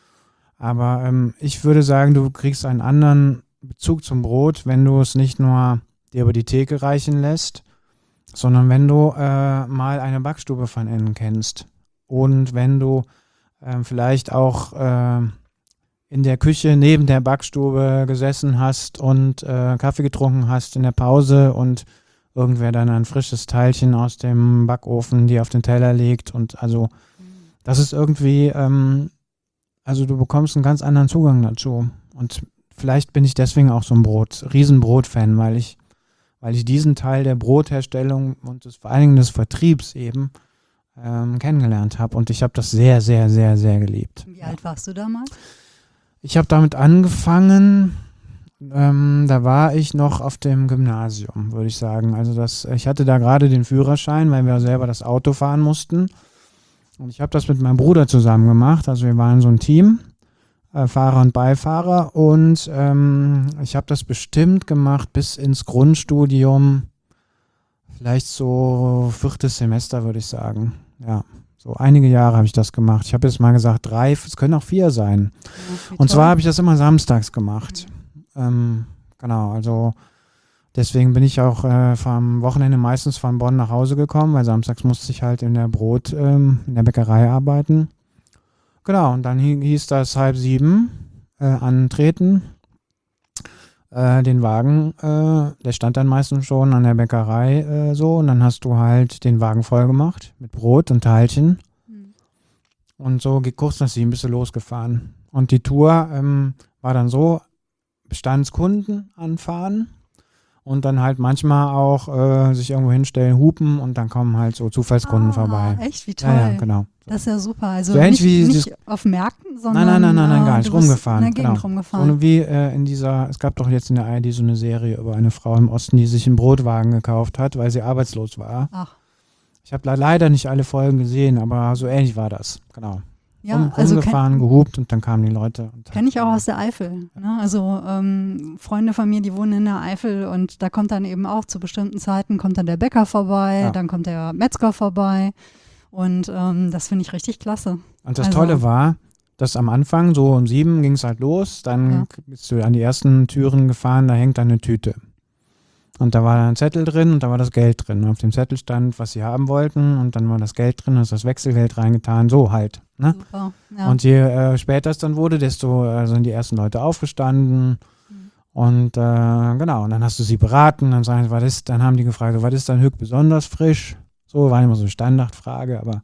Aber ähm, ich würde sagen, du kriegst einen anderen Bezug zum Brot, wenn du es nicht nur dir über die Theke reichen lässt, sondern wenn du äh, mal eine Backstube von innen kennst und wenn du äh, vielleicht auch äh, in der Küche neben der Backstube gesessen hast und äh, Kaffee getrunken hast in der Pause und irgendwer dann ein frisches Teilchen aus dem Backofen dir auf den Teller legt und also das ist irgendwie, ähm, also du bekommst einen ganz anderen Zugang dazu und vielleicht bin ich deswegen auch so ein Brot, Riesenbrot-Fan, weil ich, weil ich diesen Teil der Brotherstellung und des, vor allen Dingen des Vertriebs eben ähm, kennengelernt habe. Und ich habe das sehr, sehr, sehr, sehr geliebt. Wie alt warst du damals? Ich habe damit angefangen, ähm, da war ich noch auf dem Gymnasium, würde ich sagen. Also das, ich hatte da gerade den Führerschein, weil wir selber das Auto fahren mussten. Und ich habe das mit meinem Bruder zusammen gemacht. Also wir waren so ein Team. Fahrer und Beifahrer und ähm, ich habe das bestimmt gemacht bis ins Grundstudium, vielleicht so viertes Semester würde ich sagen. Ja, so einige Jahre habe ich das gemacht. Ich habe jetzt mal gesagt drei, es können auch vier sein. Ja, Und zwar habe ich das immer samstags gemacht. Mhm. Ähm, genau, also deswegen bin ich auch äh, vom Wochenende meistens von Bonn nach Hause gekommen, weil samstags musste ich halt in der Brot, ähm, in der Bäckerei arbeiten. Genau, und dann hieß das halb sieben äh, antreten, äh, den Wagen, äh, der stand dann meistens schon an der Bäckerei äh, so und dann hast du halt den Wagen voll gemacht mit Brot und Teilchen mhm. und so kurz nach sieben bist du losgefahren. Und die Tour ähm, war dann so, Bestandskunden anfahren und dann halt manchmal auch äh, sich irgendwo hinstellen, hupen und dann kommen halt so Zufallskunden ah, vorbei. Echt, wie toll. Ja, ja, genau. Das ist ja super. Also so nicht, wie nicht auf Märkten, sondern Nein, nein, nein, nein, nein gar nicht. du bist Rumgefahren. in der Gegend genau. rumgefahren. So wie äh, in dieser, es gab doch jetzt in der A R D so eine Serie über eine Frau im Osten, die sich einen Brotwagen gekauft hat, weil sie arbeitslos war. Ach. Ich habe le- leider nicht alle Folgen gesehen, aber so ähnlich war das. Genau. Ja, Rum, also rumgefahren, kenn, gehupt und dann kamen die Leute. Kenne ich auch aus der Eifel. Ne? Also ähm, Freunde von mir, die wohnen in der Eifel und da kommt dann eben auch zu bestimmten Zeiten, kommt dann der Bäcker vorbei, Ja. dann kommt der Metzger vorbei und ähm, das finde ich richtig klasse. Und das Also- Tolle war, dass am Anfang, so um sieben ging es halt los, dann Ja. bist du an die ersten Türen gefahren, da hängt dann eine Tüte. Und da war dann ein Zettel drin und da war das Geld drin. Und auf dem Zettel stand, was sie haben wollten und dann war das Geld drin, hast das Wechselgeld reingetan, so halt. Ne? Super. Ja. Und je äh, später es dann wurde, desto äh, sind die ersten Leute aufgestanden. Mhm. Und äh, genau, und dann hast du sie beraten, dann, sagen, was ist, dann haben die gefragt, was ist dann höchst besonders frisch? So war immer so eine Standardfrage, aber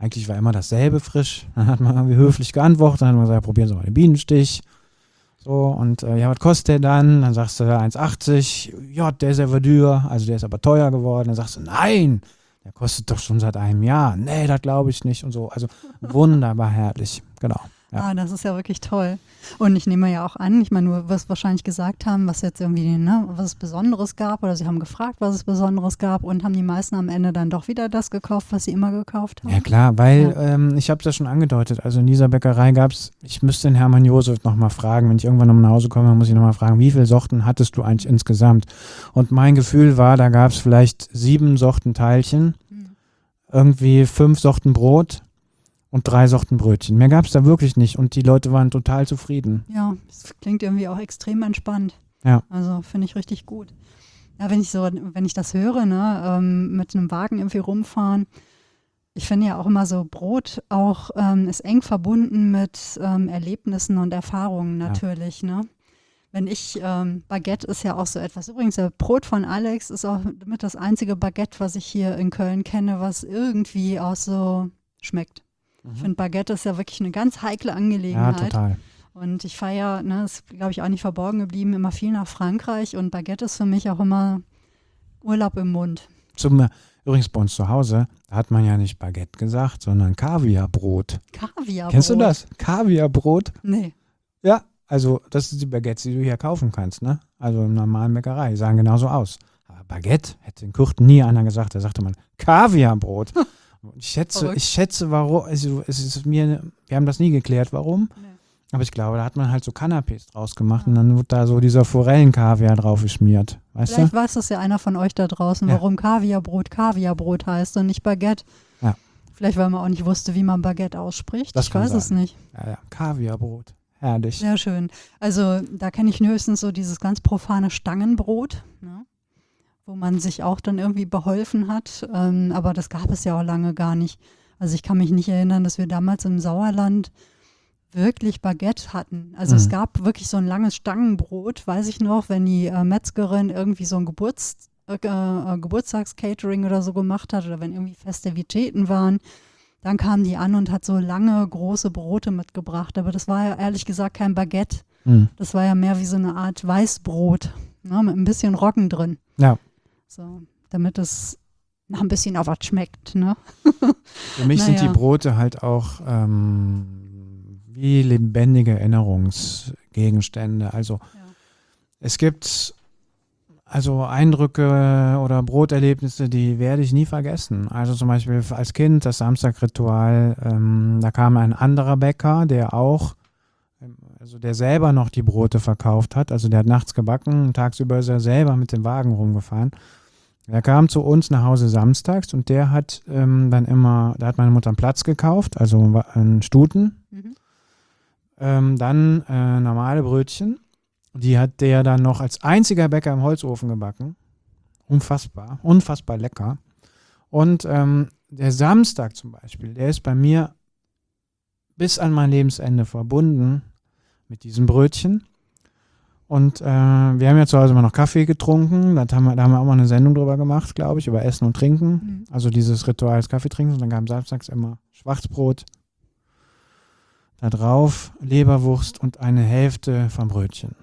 eigentlich war immer dasselbe frisch. Dann hat man irgendwie höflich geantwortet, dann hat man gesagt, probieren Sie mal den Bienenstich. So, und äh, ja, was kostet der dann? Dann sagst du eins achtzig, ja, der ist ja verdür, also der ist aber teuer geworden. Dann sagst du, nein, der kostet doch schon seit einem Jahr. Nee, das glaube ich nicht und so. Also wunderbar herrlich, genau. Ja. Ah, das ist ja wirklich toll. Und ich nehme ja auch an, ich meine, du wirst wahrscheinlich gesagt haben, was jetzt irgendwie, ne, was es Besonderes gab, oder sie haben gefragt, was es Besonderes gab, und haben die meisten am Ende dann doch wieder das gekauft, was sie immer gekauft haben? Ja klar, weil Ja. ähm, ich habe das schon angedeutet, also in dieser Bäckerei gab es, ich müsste den Hermann Josef nochmal fragen, wenn ich irgendwann noch nach Hause komme, muss ich nochmal fragen, wie viele Sorten hattest du eigentlich insgesamt? Und mein Gefühl war, da gab es vielleicht sieben Sorten Teilchen, Hm. irgendwie fünf Sorten Brot und drei Sorten Brötchen. Mehr gab es da wirklich nicht und die Leute waren total zufrieden. Ja, das klingt irgendwie auch extrem entspannt. Ja. Also finde ich richtig gut. Ja, wenn ich so, wenn ich das höre, ne, ähm, mit einem Wagen irgendwie rumfahren, ich finde ja auch immer so, Brot auch ähm, ist eng verbunden mit ähm, Erlebnissen und Erfahrungen natürlich, ne? Wenn ich, ähm, Baguette ist ja auch so etwas. Übrigens, der Brot von Alex ist auch mit das einzige Baguette, was ich hier in Köln kenne, was irgendwie auch so schmeckt. Ich finde, Baguette ist ja wirklich eine ganz heikle Ja, Angelegenheit. total. Und ich fahre ja, ne, ist glaube ich auch nicht verborgen geblieben, immer viel nach Frankreich, und Baguette ist für mich auch immer Urlaub im Mund. Zum, übrigens bei uns zu Hause, da hat man ja nicht Baguette gesagt, sondern Kaviarbrot. Kaviarbrot. Kennst du das? Kaviarbrot? Nee. Ja, also das ist die Baguette, die du hier kaufen kannst, ne? Also im normalen Bäckerei, die sahen genauso aus. Aber Baguette hätte in Kürten nie einer gesagt, da sagte man Kaviarbrot. Ich schätze, Verrückt. ich schätze, warum, also es ist mir, wir haben das nie geklärt, warum, Nee. aber ich glaube, da hat man halt so Canapés draus gemacht und dann wird da so dieser Forellenkaviar drauf geschmiert, weißt Vielleicht du? weiß das ja einer von euch da draußen, Ja. warum Kaviarbrot Kaviarbrot heißt und nicht Baguette. Ja. Vielleicht, weil man auch nicht wusste, wie man Baguette ausspricht. Das ich kann weiß es sein. nicht. Ja, ja, Kaviarbrot, herrlich. Sehr schön. Also da kenne ich höchstens so dieses ganz profane Stangenbrot, ne? Wo man sich auch dann irgendwie beholfen hat. Ähm, aber das gab es ja auch lange gar nicht. Also ich kann mich nicht erinnern, dass wir damals im Sauerland wirklich Baguette hatten. Also Mhm. es gab wirklich so ein langes Stangenbrot, weiß ich noch, wenn die äh, Metzgerin irgendwie so ein Geburts, äh, äh, Geburtstagscatering oder so gemacht hat oder wenn irgendwie Festivitäten waren, dann kam die an und hat so lange, große Brote mitgebracht. Aber das war ja ehrlich gesagt kein Baguette. Mhm. Das war ja mehr wie so eine Art Weißbrot, ne, mit ein bisschen Roggen drin. Ja, So, damit es noch ein bisschen auf was schmeckt, ne? für mich sind die Naja. Brote halt auch ähm, wie lebendige Erinnerungsgegenstände. Also Ja. es gibt also Eindrücke oder Broterlebnisse, die werde ich nie vergessen. Also zum Beispiel als Kind das Samstagritual, ähm, da kam ein anderer Bäcker, der auch, ähm, also der selber noch die Brote verkauft hat. Also der hat nachts gebacken und tagsüber ist er selber mit dem Wagen rumgefahren. Er kam zu uns nach Hause samstags und der hat ähm, dann immer, da hat meine Mutter einen Platz gekauft, also einen Stuten, Mhm. ähm, dann äh, normale Brötchen. Die hat der dann noch als einziger Bäcker im Holzofen gebacken. Unfassbar, unfassbar lecker. Und ähm, der Samstag zum Beispiel, der ist bei mir bis an mein Lebensende verbunden mit diesem Brötchen. Und äh, wir haben ja zu Hause immer noch Kaffee getrunken. Das haben wir, da haben wir auch mal eine Sendung drüber gemacht, glaube ich, über Essen und Trinken. Mhm. Also dieses Ritual des Kaffeetrinkens. Und dann gab es samstags immer Schwarzbrot. Da drauf Leberwurst und eine Hälfte vom Brötchen.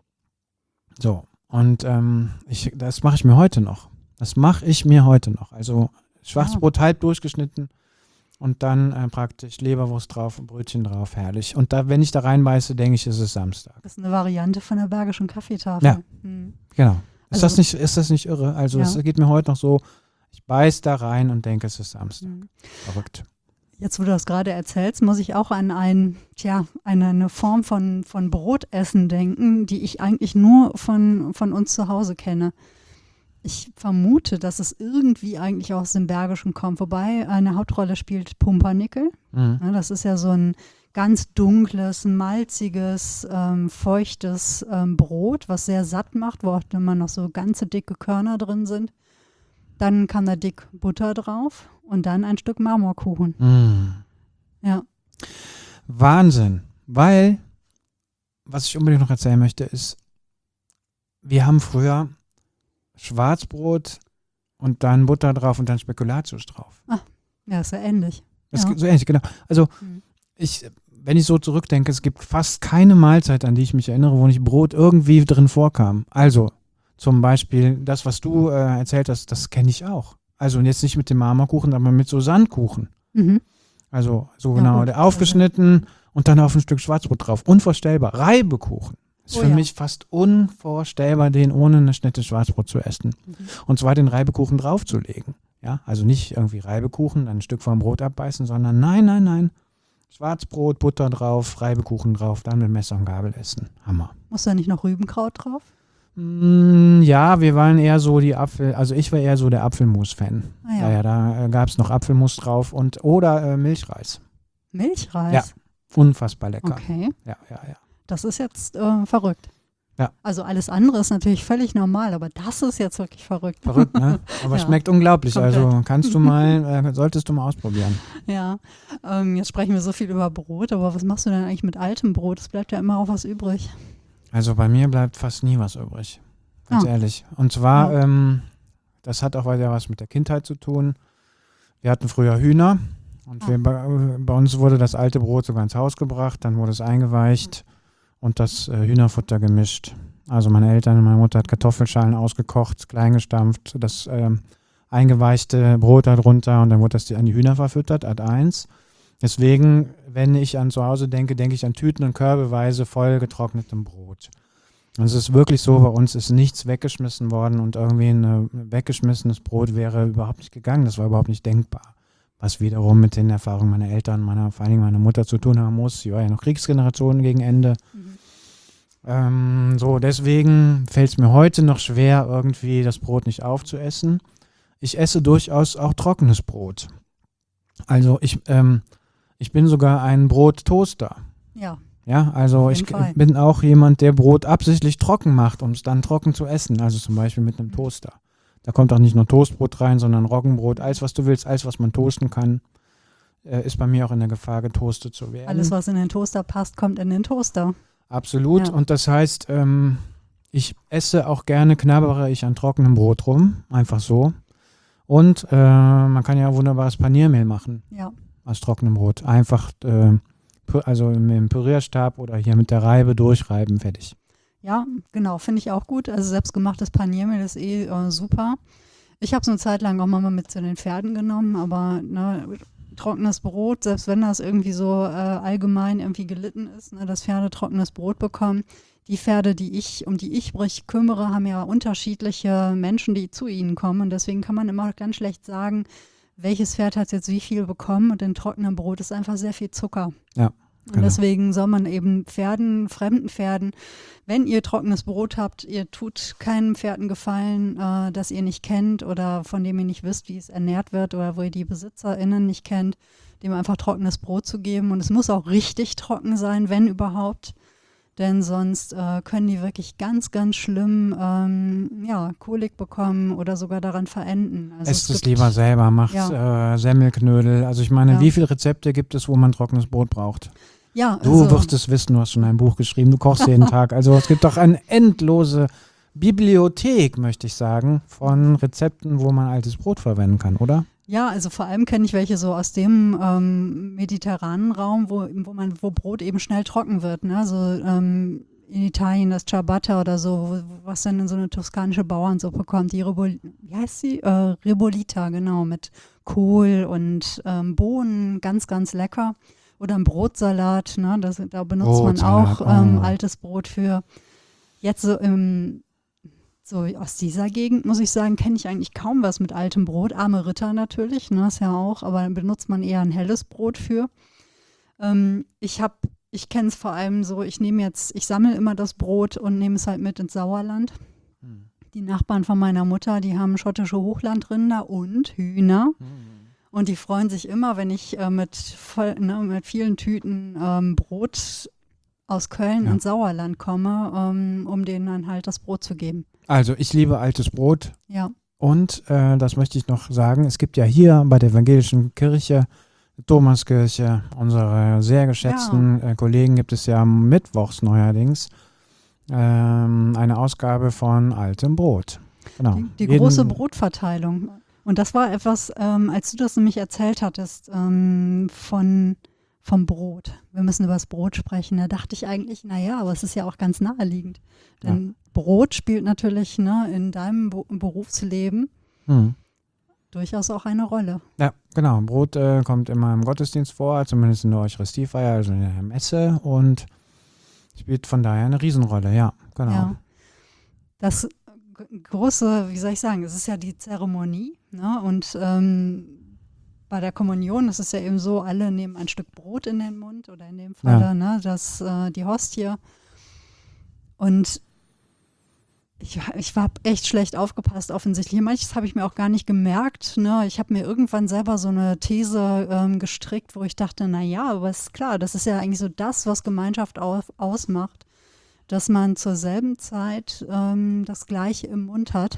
So, und ähm, ich, das mache ich mir heute noch. Das mache ich mir heute noch. Also Schwarzbrot halb durchgeschnitten und dann äh, praktisch Leberwurst drauf und Brötchen drauf. Herrlich. Und da, wenn ich da reinbeiße, denke ich, ist es Samstag. Das ist eine Variante von der Bergischen Kaffeetafel. Ja. Mhm. Genau. Ist, Also- das, nicht, ist das nicht irre? Also es Ja. geht mir heute noch so, ich beiß da rein und denke, es ist Samstag. Mhm. Verrückt. Jetzt, wo du das gerade erzählst, muss ich auch an ein, tja, eine, eine Form von, von Brotessen denken, die ich eigentlich nur von, von uns zu Hause kenne. Ich vermute, dass es irgendwie eigentlich aus dem Bergischen kommt, wobei eine Hauptrolle spielt Pumpernickel. Mhm. Ja, das ist ja so ein ganz dunkles, malziges, ähm, feuchtes ähm, Brot, was sehr satt macht, wo auch immer noch so ganze dicke Körner drin sind. Dann kam da dick Butter drauf und dann ein Stück Marmorkuchen. Mhm. Ja. Wahnsinn. Weil, was ich unbedingt noch erzählen möchte, ist, wir haben früher Schwarzbrot und dann Butter drauf und dann Spekulatius drauf. Ja, ist ja ähnlich. Das Ja. geht so ähnlich, genau. Also Mhm. ich, wenn ich so zurückdenke, es gibt fast keine Mahlzeit, an die ich mich erinnere, wo nicht Brot irgendwie drin vorkam. Also zum Beispiel das, was du äh, erzählt hast, das kenne ich auch. Also jetzt nicht mit dem Marmorkuchen, aber mit so Sandkuchen. Mhm. Also so Ja, genau, gut. der aufgeschnitten und dann auf ein Stück Schwarzbrot drauf. Unvorstellbar. Reibekuchen. Ist Oh für ja. mich fast unvorstellbar, den ohne eine Schnitte Schwarzbrot zu essen. Mhm. Und zwar den Reibekuchen draufzulegen. Ja, also nicht irgendwie Reibekuchen, dann ein Stück vom Brot abbeißen, sondern nein, nein, nein. Schwarzbrot, Butter drauf, Reibekuchen drauf, dann mit Messer und Gabel essen. Hammer. Muss da nicht noch Rübenkraut drauf? Mm, ja, wir waren eher so die Apfel, also ich war eher so der Apfelmus-Fan. Ah ja. Ja, ja, da äh, gab es noch Apfelmus drauf und oder äh, Milchreis. Milchreis? Ja. Unfassbar lecker. Okay, Ja, ja, ja. das ist jetzt äh, verrückt. Ja. Also alles andere ist natürlich völlig normal, aber das ist jetzt wirklich verrückt. Verrückt, ne? Aber Ja. schmeckt unglaublich. Komplett. Also kannst du mal, äh, solltest du mal ausprobieren. Ja, ähm, jetzt sprechen wir so viel über Brot, aber was machst du denn eigentlich mit altem Brot? Es bleibt ja immer auch was übrig. Also bei mir bleibt fast nie was übrig. Ganz Ah. ehrlich. Und zwar, Ja. ähm, das hat auch wieder was mit der Kindheit zu tun. Wir hatten früher Hühner und Ah. wir, bei, bei uns wurde das alte Brot sogar ins Haus gebracht, dann wurde es eingeweicht und das äh, Hühnerfutter gemischt. Also meine Eltern, meine Mutter hat Kartoffelschalen ausgekocht, klein gestampft, das ähm, eingeweichte Brot darunter und dann wurde das die, an die Hühner verfüttert, Ad eins. Deswegen, wenn ich an zu Hause denke, denke ich an Tüten und körbeweise voll getrocknetem Brot. Und es ist wirklich so, bei uns ist nichts weggeschmissen worden und irgendwie ein äh, weggeschmissenes Brot wäre überhaupt nicht gegangen. Das war überhaupt nicht denkbar. Was wiederum mit den Erfahrungen meiner Eltern, meiner, vor allen Dingen meiner Mutter zu tun haben muss. Sie war ja noch Kriegsgeneration gegen Ende. Mhm. Ähm, so, deswegen fällt es mir heute noch schwer, irgendwie das Brot nicht aufzuessen. Ich esse durchaus auch trockenes Brot. Also ich, ähm, ich bin sogar ein Brottoaster. Ja, Ja, also Auf ich jeden Fall. bin auch jemand, der Brot absichtlich trocken macht, um es dann trocken zu essen. Also zum Beispiel mit einem Mhm. Toaster. Da kommt auch nicht nur Toastbrot rein, sondern Roggenbrot, alles was du willst, alles was man toasten kann, äh, ist bei mir auch in der Gefahr, getoastet zu werden. alles, was in den Toaster passt, kommt in den Toaster. Absolut. Ja. Und das heißt, ähm, ich esse auch gerne, knabbere ich an trockenem Brot rum, einfach so. Und äh, man kann ja wunderbares Paniermehl machen Ja, aus trockenem Brot. Einfach, äh, pü- also mit dem Pürierstab oder hier mit der Reibe durchreiben, fertig. ja, genau, finde ich auch gut. Also selbstgemachtes Paniermehl ist eh äh, super. Ich habe es eine Zeit lang auch mal mit zu den Pferden genommen, aber ne, trockenes Brot, selbst wenn das irgendwie so äh, allgemein irgendwie gelitten ist, ne, dass Pferde trockenes Brot bekommen. Die Pferde, die ich, um die ich mich kümmere, haben ja unterschiedliche Menschen, die zu ihnen kommen. Und deswegen kann man immer ganz schlecht sagen, welches Pferd hat jetzt wie viel bekommen. Und in trockenem Brot ist einfach sehr viel Zucker. Ja, Und genau. deswegen soll man eben Pferden, fremden Pferden, wenn ihr trockenes Brot habt, ihr tut keinem Pferd einen Gefallen, äh, das ihr nicht kennt oder von dem ihr nicht wisst, wie es ernährt wird oder wo ihr die BesitzerInnen nicht kennt, dem einfach trockenes Brot zu geben. Und es muss auch richtig trocken sein, wenn überhaupt. Denn sonst äh, können die wirklich ganz, ganz schlimm ähm, ja, Kolik bekommen oder sogar daran verenden. Also Esst es gibt- lieber selber, macht Ja. äh, Semmelknödel. Also ich meine, Ja. wie viele Rezepte gibt es, wo man trockenes Brot braucht? Ja, Du also, wirst es wissen, du hast schon ein Buch geschrieben, du kochst jeden Tag. Also es gibt doch eine endlose Bibliothek, möchte ich sagen, von Rezepten, wo man altes Brot verwenden kann, oder? Ja, also vor allem kenne ich welche so aus dem ähm, mediterranen Raum, wo, wo man, wo Brot eben schnell trocken wird. Ne? Also ähm, in Italien das Ciabatta oder so, wo, was dann in so eine toskanische Bauernsuppe kommt. Die Rebol wie heißt sie? Äh, Ribollita, genau, mit Kohl und ähm, Bohnen, ganz, ganz lecker. Oder ein Brotsalat, ne? das, da benutzt man Brotsalat, auch ähm, oh. altes Brot für. Jetzt so im So aus dieser Gegend, muss ich sagen, kenne ich eigentlich kaum was mit altem Brot. Arme Ritter natürlich, ne, ist ja auch, aber dann benutzt man eher ein helles Brot für. Ähm, ich habe, ich kenne es vor allem so, ich nehme jetzt, ich sammle immer das Brot und nehme es halt mit ins Sauerland. Die Nachbarn von meiner Mutter, die haben schottische Hochlandrinder und Hühner. Und die freuen sich immer, wenn ich äh, mit, voll, ne, mit vielen Tüten ähm, Brot aus Köln Ja. ins Sauerland komme, ähm, um denen dann halt das Brot zu geben. Also ich liebe altes Brot Ja. und äh, das möchte ich noch sagen, es gibt ja hier bei der evangelischen Kirche, Thomaskirche, unsere sehr geschätzten äh, Kollegen, gibt es ja mittwochs neuerdings ähm, eine Ausgabe von altem Brot. Genau. Die, die Jeden- große Brotverteilung. Und das war etwas, ähm, als du das nämlich erzählt hattest, ähm, von, vom Brot. Wir müssen über das Brot sprechen. Da dachte ich eigentlich, naja, aber es ist ja auch ganz naheliegend. Denn ja. Brot spielt natürlich, ne, in deinem Bo- Berufsleben hm. durchaus auch eine Rolle. Ja, genau. Brot äh, kommt immer im Gottesdienst vor, zumindest in der Eucharistiefeier, also in der Messe, und spielt von daher eine Riesenrolle, ja, genau. Ja. Das große, wie soll ich sagen, es ist ja die Zeremonie, ne? Und ähm, bei der Kommunion ist es ja eben so, alle nehmen ein Stück Brot in den Mund oder in dem Fall, ja. ne, das, äh, die Hostie. Und ich, ich habe echt schlecht aufgepasst offensichtlich. Manches habe ich mir auch gar nicht gemerkt. Ne? Ich habe mir irgendwann selber so eine These ähm, gestrickt, wo ich dachte, naja, aber ist klar, das ist ja eigentlich so das, was Gemeinschaft auf, ausmacht. Dass man zur selben Zeit ähm, das Gleiche im Mund hat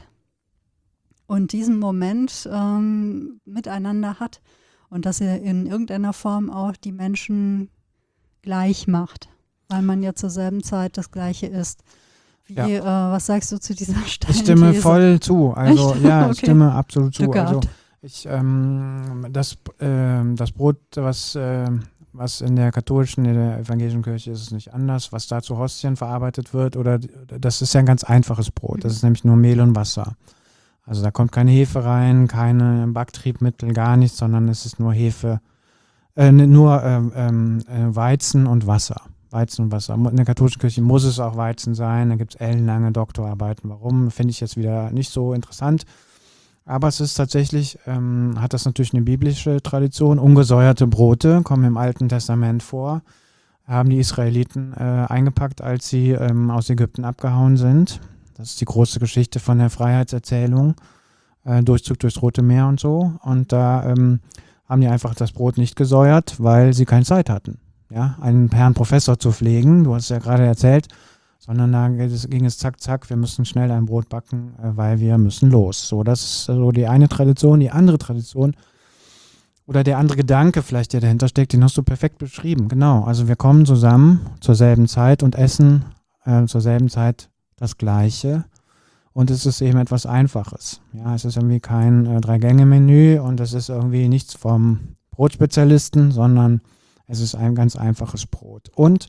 und diesen Moment ähm, miteinander hat und dass er in irgendeiner Form auch die Menschen gleich macht, weil man ja zur selben Zeit das Gleiche isst. Wie, ja. äh, was sagst du zu dieser steilen Ich stimme These? voll zu. Also Echt? ja, Okay. ich stimme absolut zu. Glück Also gehabt. ich ähm, das ähm, das Brot, was ähm, was in der katholischen, in der evangelischen Kirche ist es nicht anders, was da zu Hostien verarbeitet wird, oder das ist ja ein ganz einfaches Brot. Das ist nämlich nur Mehl und Wasser. Also da kommt keine Hefe rein, keine Backtriebmittel, gar nichts, sondern es ist nur Hefe, äh, nur ähm, äh, Weizen und Wasser. Weizen und Wasser. In der katholischen Kirche muss es auch Weizen sein, da gibt es ellenlange Doktorarbeiten. Warum, finde ich jetzt wieder nicht so interessant. Aber es ist tatsächlich, ähm, hat das natürlich eine biblische Tradition. Ungesäuerte Brote kommen im Alten Testament vor, haben die Israeliten äh, eingepackt, als sie ähm, aus Ägypten abgehauen sind. Das ist die große Geschichte von der Freiheitserzählung, äh, Durchzug durchs Rote Meer und so. Und da ähm, haben die einfach das Brot nicht gesäuert, weil sie keine Zeit hatten, ja, einen Herrn Professor zu pflegen. Du hast es ja gerade erzählt. Sondern da ging es zack, zack, wir müssen schnell ein Brot backen, weil wir müssen los. So, das ist so die eine Tradition. Die andere Tradition oder der andere Gedanke vielleicht, der dahinter steckt, den hast du perfekt beschrieben. Genau, also wir kommen zusammen zur selben Zeit und essen äh, zur selben Zeit das Gleiche. Und es ist eben etwas Einfaches. Ja, es ist irgendwie kein äh, Drei-Gänge-Menü und es ist irgendwie nichts vom Brotspezialisten, sondern es ist ein ganz einfaches Brot. Und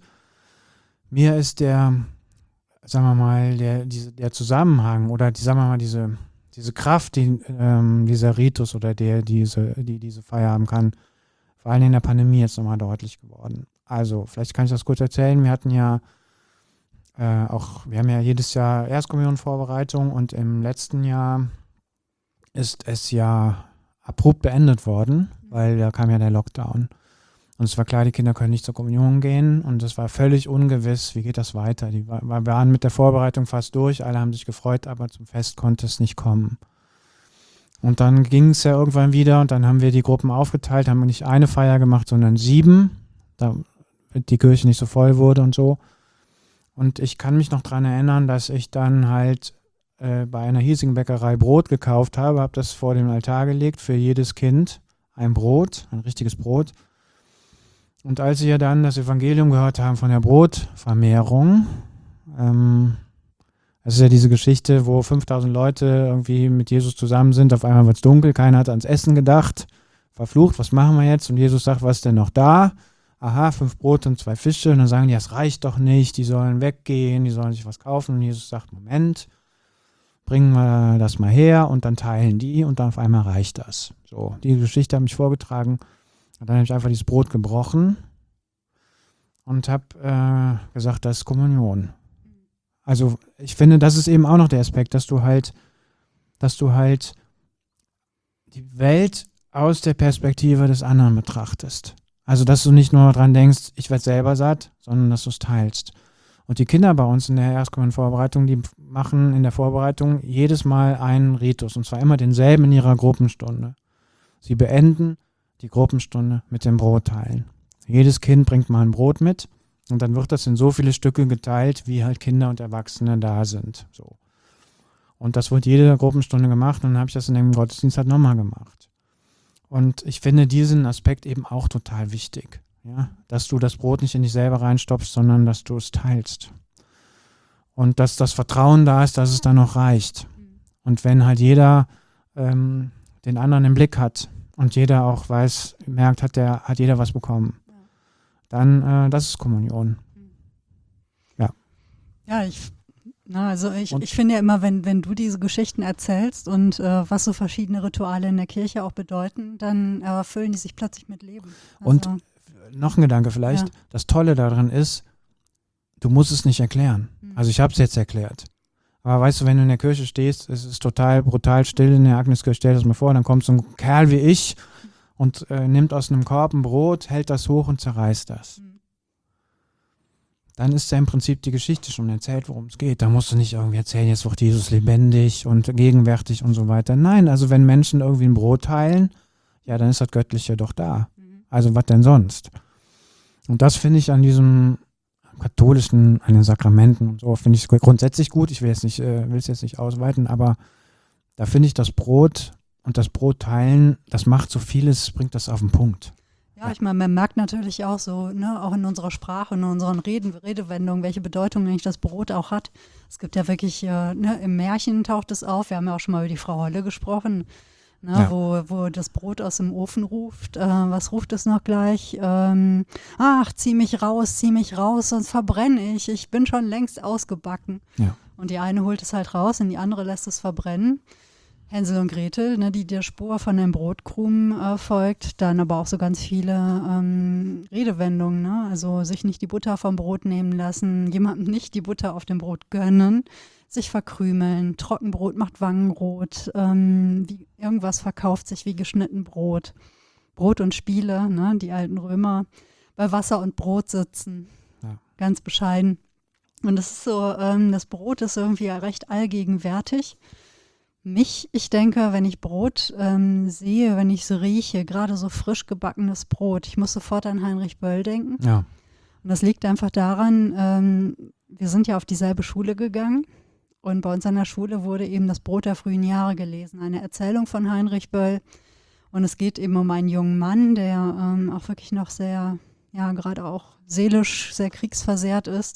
mir ist der sagen wir mal, der, diese, der Zusammenhang oder die, sagen wir mal, diese, diese Kraft, die ähm, dieser Ritus oder der diese, die diese Feier haben kann, vor allem in der Pandemie jetzt nochmal deutlich geworden. Also, vielleicht kann ich das kurz erzählen. Wir hatten ja äh, auch, wir haben ja jedes Jahr Erstkommunionvorbereitung und im letzten Jahr ist es ja abrupt beendet worden, weil da kam ja der Lockdown. Und es war klar, die Kinder können nicht zur Kommunion gehen und es war völlig ungewiss, wie geht das weiter. Die war, wir waren mit der Vorbereitung fast durch, alle haben sich gefreut, aber zum Fest konnte es nicht kommen. Und dann ging es ja irgendwann wieder und dann haben wir die Gruppen aufgeteilt, haben nicht eine Feier gemacht, sondern sieben, damit die Kirche nicht so voll wurde und so. Und ich kann mich noch daran erinnern, dass ich dann halt äh, bei einer hiesigen Bäckerei Brot gekauft habe, habe das vor den Altar gelegt, für jedes Kind ein Brot, ein richtiges Brot. Und als wir dann das Evangelium gehört haben von der Brotvermehrung, ähm, das ist ja diese Geschichte, wo fünftausend Leute irgendwie mit Jesus zusammen sind, auf einmal wird es dunkel, keiner hat ans Essen gedacht, verflucht, was machen wir jetzt? Und Jesus sagt, was ist denn noch da? Aha, fünf Brote und zwei Fische. Und dann sagen die, das reicht doch nicht, die sollen weggehen, die sollen sich was kaufen. Und Jesus sagt, Moment, bringen wir das mal her und dann teilen die und dann auf einmal reicht das. So, die Geschichte habe ich vorgetragen. Und dann habe ich einfach dieses Brot gebrochen und habe äh, gesagt, das ist Kommunion. Also ich finde, das ist eben auch noch der Aspekt, dass du halt, dass du halt die Welt aus der Perspektive des anderen betrachtest. Also dass du nicht nur dran denkst, ich werde selber satt, sondern dass du es teilst. Und die Kinder bei uns in der Erstkommunionvorbereitung, die machen in der Vorbereitung jedes Mal einen Ritus und zwar immer denselben in ihrer Gruppenstunde. Sie beenden die Gruppenstunde mit dem Brot teilen. Jedes Kind bringt mal ein Brot mit und dann wird das in so viele Stücke geteilt, wie halt Kinder und Erwachsene da sind. So. Und das wird jede Gruppenstunde gemacht und dann habe ich das in dem Gottesdienst halt nochmal gemacht. Und ich finde diesen Aspekt eben auch total wichtig. Ja? Dass du das Brot nicht in dich selber reinstopfst, sondern dass du es teilst. Und dass das Vertrauen da ist, dass es dann noch reicht. Und wenn halt jeder ähm, den anderen im Blick hat und jeder auch weiß, merkt, hat der, hat jeder was bekommen. Ja. Dann, äh, das ist Kommunion. Ja. Ja, ich, na, also ich, ich finde ja immer, wenn, wenn du diese Geschichten erzählst und äh, was so verschiedene Rituale in der Kirche auch bedeuten, dann äh, füllen die sich plötzlich mit Leben. Also, und noch ein Gedanke vielleicht, ja. Das Tolle daran ist, du musst es nicht erklären. Mhm. Also ich habe es jetzt erklärt. Aber weißt du, wenn du in der Kirche stehst, es ist total brutal still in der Agneskirche, stell das mal vor, dann kommt so ein Kerl wie ich und äh, nimmt aus einem Korb ein Brot, hält das hoch und zerreißt das. Mhm. Dann ist ja im Prinzip die Geschichte schon erzählt, worum es geht. Da musst du nicht irgendwie erzählen, jetzt wird Jesus lebendig und gegenwärtig und so weiter. Nein, also wenn Menschen irgendwie ein Brot teilen, ja, dann ist das Göttliche doch da. Mhm. Also was denn sonst? Und das finde ich an diesem katholischen, an den Sakramenten und so, finde ich es grundsätzlich gut. Ich will es nicht, äh, will es jetzt nicht ausweiten, aber da finde ich das Brot und das Brot teilen, das macht so vieles, bringt das auf den Punkt. Ja, ich meine, man merkt natürlich auch so, ne, auch in unserer Sprache, in unseren Reden, Redewendungen, welche Bedeutung eigentlich das Brot auch hat. Es gibt ja wirklich, äh, ne, im Märchen taucht es auf, wir haben ja auch schon mal über die Frau Holle gesprochen, ne, ja. wo, wo das Brot aus dem Ofen ruft. Äh, was ruft es noch gleich? Ähm, ach, zieh mich raus, zieh mich raus, sonst verbrenne ich. Ich bin schon längst ausgebacken. Ja. Und die eine holt es halt raus und die andere lässt es verbrennen. Hänsel und Gretel, ne, die der Spur von dem Brotkrumen äh, folgt. Dann aber auch so ganz viele ähm, Redewendungen. Ne? Also sich nicht die Butter vom Brot nehmen lassen, jemandem nicht die Butter auf dem Brot gönnen, sich verkrümeln, Trockenbrot macht Wangenrot, ähm, wie, irgendwas verkauft sich wie geschnitten Brot. Brot und Spiele, ne, die alten Römer, bei Wasser und Brot sitzen, ja. Ganz bescheiden. Und das ist so, ähm, das Brot ist irgendwie recht allgegenwärtig. Mich, ich denke, wenn ich Brot ähm, sehe, wenn ich so rieche, gerade so frisch gebackenes Brot, ich muss sofort an Heinrich Böll denken. Ja. Und das liegt einfach daran, ähm, wir sind ja auf dieselbe Schule gegangen. Und bei uns an der Schule wurde eben das Brot der frühen Jahre gelesen, eine Erzählung von Heinrich Böll. Und es geht eben um einen jungen Mann, der ähm, auch wirklich noch sehr, ja, gerade auch seelisch sehr kriegsversehrt ist.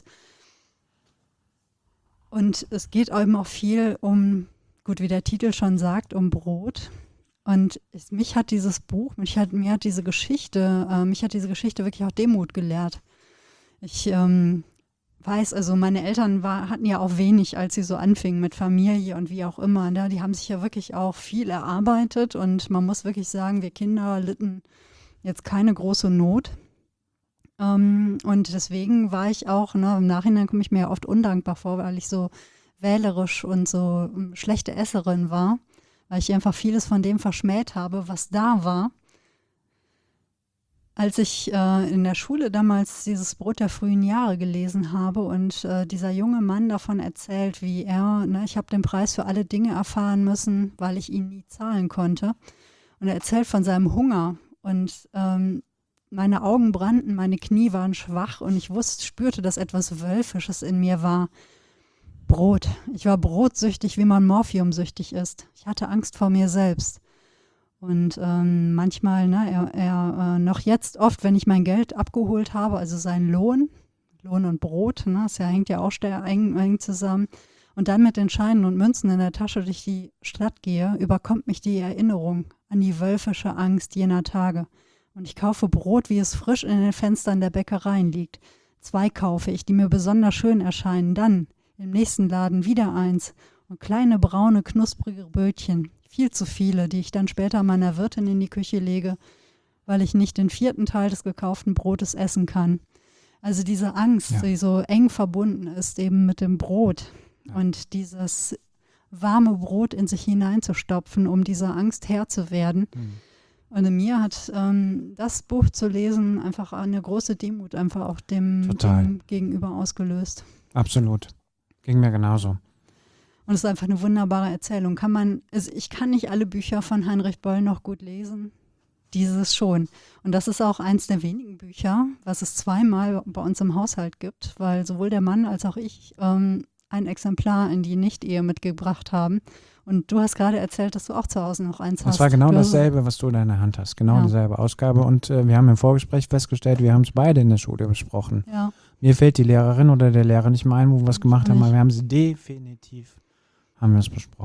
Und es geht eben auch viel um, gut, wie der Titel schon sagt, um Brot. Und es, mich hat dieses Buch, mich hat, mir hat diese Geschichte, äh, mich hat diese Geschichte wirklich auch Demut gelehrt. Ich ähm, weiß, also meine Eltern war, hatten ja auch wenig, als sie so anfingen mit Familie und wie auch immer. Ne? Die haben sich ja wirklich auch viel erarbeitet und man muss wirklich sagen, wir Kinder litten jetzt keine große Not. Ähm, und deswegen war ich auch, ne, im Nachhinein komme ich mir ja oft undankbar vor, weil ich so wählerisch und so schlechte Esserin war, weil ich einfach vieles von dem verschmäht habe, was da war. Als ich äh, in der Schule damals dieses Brot der frühen Jahre gelesen habe und äh, dieser junge Mann davon erzählt, wie er, ne, ich habe den Preis für alle Dinge erfahren müssen, weil ich ihn nie zahlen konnte. Und er erzählt von seinem Hunger und ähm, meine Augen brannten, meine Knie waren schwach und ich wusste, spürte, dass etwas Wölfisches in mir war. Brot. Ich war brotsüchtig, wie man morphiumsüchtig ist. Ich hatte Angst vor mir selbst. Und ähm, manchmal, ne, er, er äh, noch jetzt oft, wenn ich mein Geld abgeholt habe, also seinen Lohn, Lohn und Brot, ne, das ja, hängt ja auch sehr eng, eng zusammen, und dann mit den Scheinen und Münzen in der Tasche durch die Stadt gehe, überkommt mich die Erinnerung an die wölfische Angst jener Tage. Und ich kaufe Brot, wie es frisch in den Fenstern der Bäckereien liegt. Zwei kaufe ich, die mir besonders schön erscheinen, dann im nächsten Laden wieder eins und kleine braune, knusprige Brötchen, viel zu viele, die ich dann später meiner Wirtin in die Küche lege, weil ich nicht den vierten Teil des gekauften Brotes essen kann. Also diese Angst, ja. die so eng verbunden ist eben mit dem Brot ja. und dieses warme Brot in sich hineinzustopfen, um dieser Angst Herr zu werden. Mhm. Und in mir hat ähm, das Buch zu lesen einfach eine große Demut einfach auch dem, dem Gegenüber ausgelöst. Absolut. Ging mir genauso. Und es ist einfach eine wunderbare Erzählung. Kann man, also ich kann nicht alle Bücher von Heinrich Böll noch gut lesen. Dieses schon. Und das ist auch eins der wenigen Bücher, was es zweimal bei uns im Haushalt gibt, weil sowohl der Mann als auch ich ähm, ein Exemplar in die Nicht-Ehe mitgebracht haben. Und du hast gerade erzählt, dass du auch zu Hause noch eins hast. Das war genau dasselbe, was du da in der Hand hast. Genau ja. dieselbe Ausgabe. Und äh, wir haben im Vorgespräch festgestellt, wir haben es beide in der Schule besprochen. Ja. Mir fällt die Lehrerin oder der Lehrer nicht mehr ein, wo wir was gemacht haben, aber wir haben sie definitiv, haben wir es besprochen.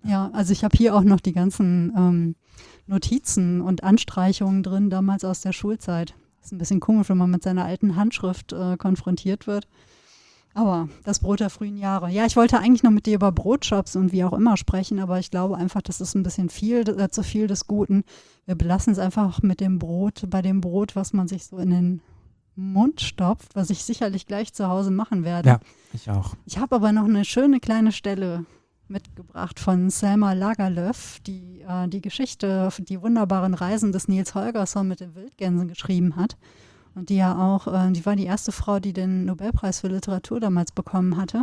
Ja, also ich habe hier auch noch die ganzen ähm, Notizen und Anstreichungen drin, damals aus der Schulzeit. Ist ein bisschen komisch, wenn man mit seiner alten Handschrift äh, konfrontiert wird. Aber das Brot der frühen Jahre. Ja, ich wollte eigentlich noch mit dir über Brotshops und wie auch immer sprechen, aber ich glaube einfach, das ist ein bisschen viel, äh, zu viel des Guten. Wir belassen es einfach mit dem Brot, bei dem Brot, was man sich so in den Mund stopft, was ich sicherlich gleich zu Hause machen werde. Ja, ich auch. Ich habe aber noch eine schöne kleine Stelle mitgebracht von Selma Lagerlöf, die äh, die Geschichte, die wunderbaren Reisen des Nils Holgersson mit den Wildgänsen geschrieben hat. Und die ja auch, äh, die war die erste Frau, die den Nobelpreis für Literatur damals bekommen hatte.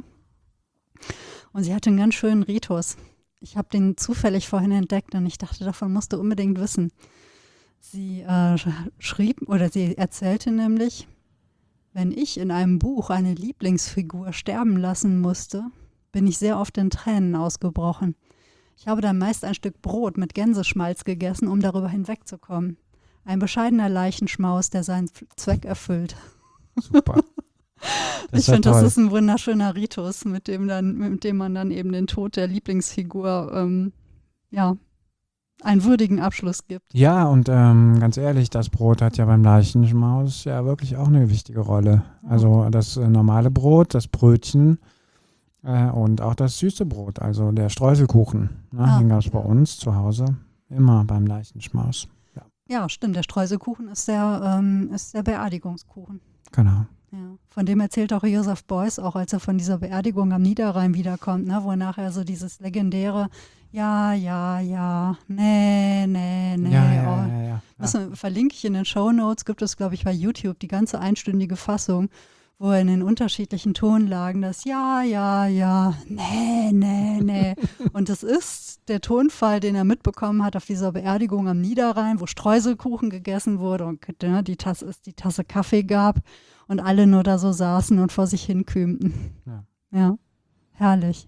Und sie hatte einen ganz schönen Ritus. Ich habe den zufällig vorhin entdeckt und ich dachte, davon musst du unbedingt wissen. Sie äh, schrieb oder sie erzählte nämlich, wenn ich in einem Buch eine Lieblingsfigur sterben lassen musste, bin ich sehr oft in Tränen ausgebrochen. Ich habe dann meist ein Stück Brot mit Gänseschmalz gegessen, um darüber hinwegzukommen. Ein bescheidener Leichenschmaus, der seinen Zweck erfüllt. Super. Das ich ja finde, toll. das ist ein wunderschöner Ritus, mit dem, dann, mit dem man dann eben den Tod der Lieblingsfigur ähm, ja, einen würdigen Abschluss gibt. Ja, und ähm, ganz ehrlich, das Brot hat ja beim Leichenschmaus ja wirklich auch eine wichtige Rolle. Also das äh, normale Brot, das Brötchen äh, und auch das süße Brot, also der Streuselkuchen. Ne, Ah, den gab es ja. bei uns zu Hause immer beim Leichenschmaus. Ja, Ja, stimmt. Der Streuselkuchen ist der, ähm, ist der Beerdigungskuchen. genau. Ja. Von dem erzählt auch Joseph Beuys, auch als er von dieser Beerdigung am Niederrhein wiederkommt, ne, wo er nachher so dieses legendäre Ja, ja, ja, nee, nee, nee. Ja, ja, oh. ja, ja, ja. Das verlinke ich in den Shownotes, gibt es, glaube ich, bei YouTube die ganze einstündige Fassung, wo er in den unterschiedlichen Tonlagen das Ja, ja, ja, nee, nee, nee. Und das ist der Tonfall, den er mitbekommen hat auf dieser Beerdigung am Niederrhein, wo Streuselkuchen gegessen wurde und ne, die Tasse, es die Tasse Kaffee gab und alle nur da so saßen und vor sich hin kühmten. Ja. Ja, herrlich.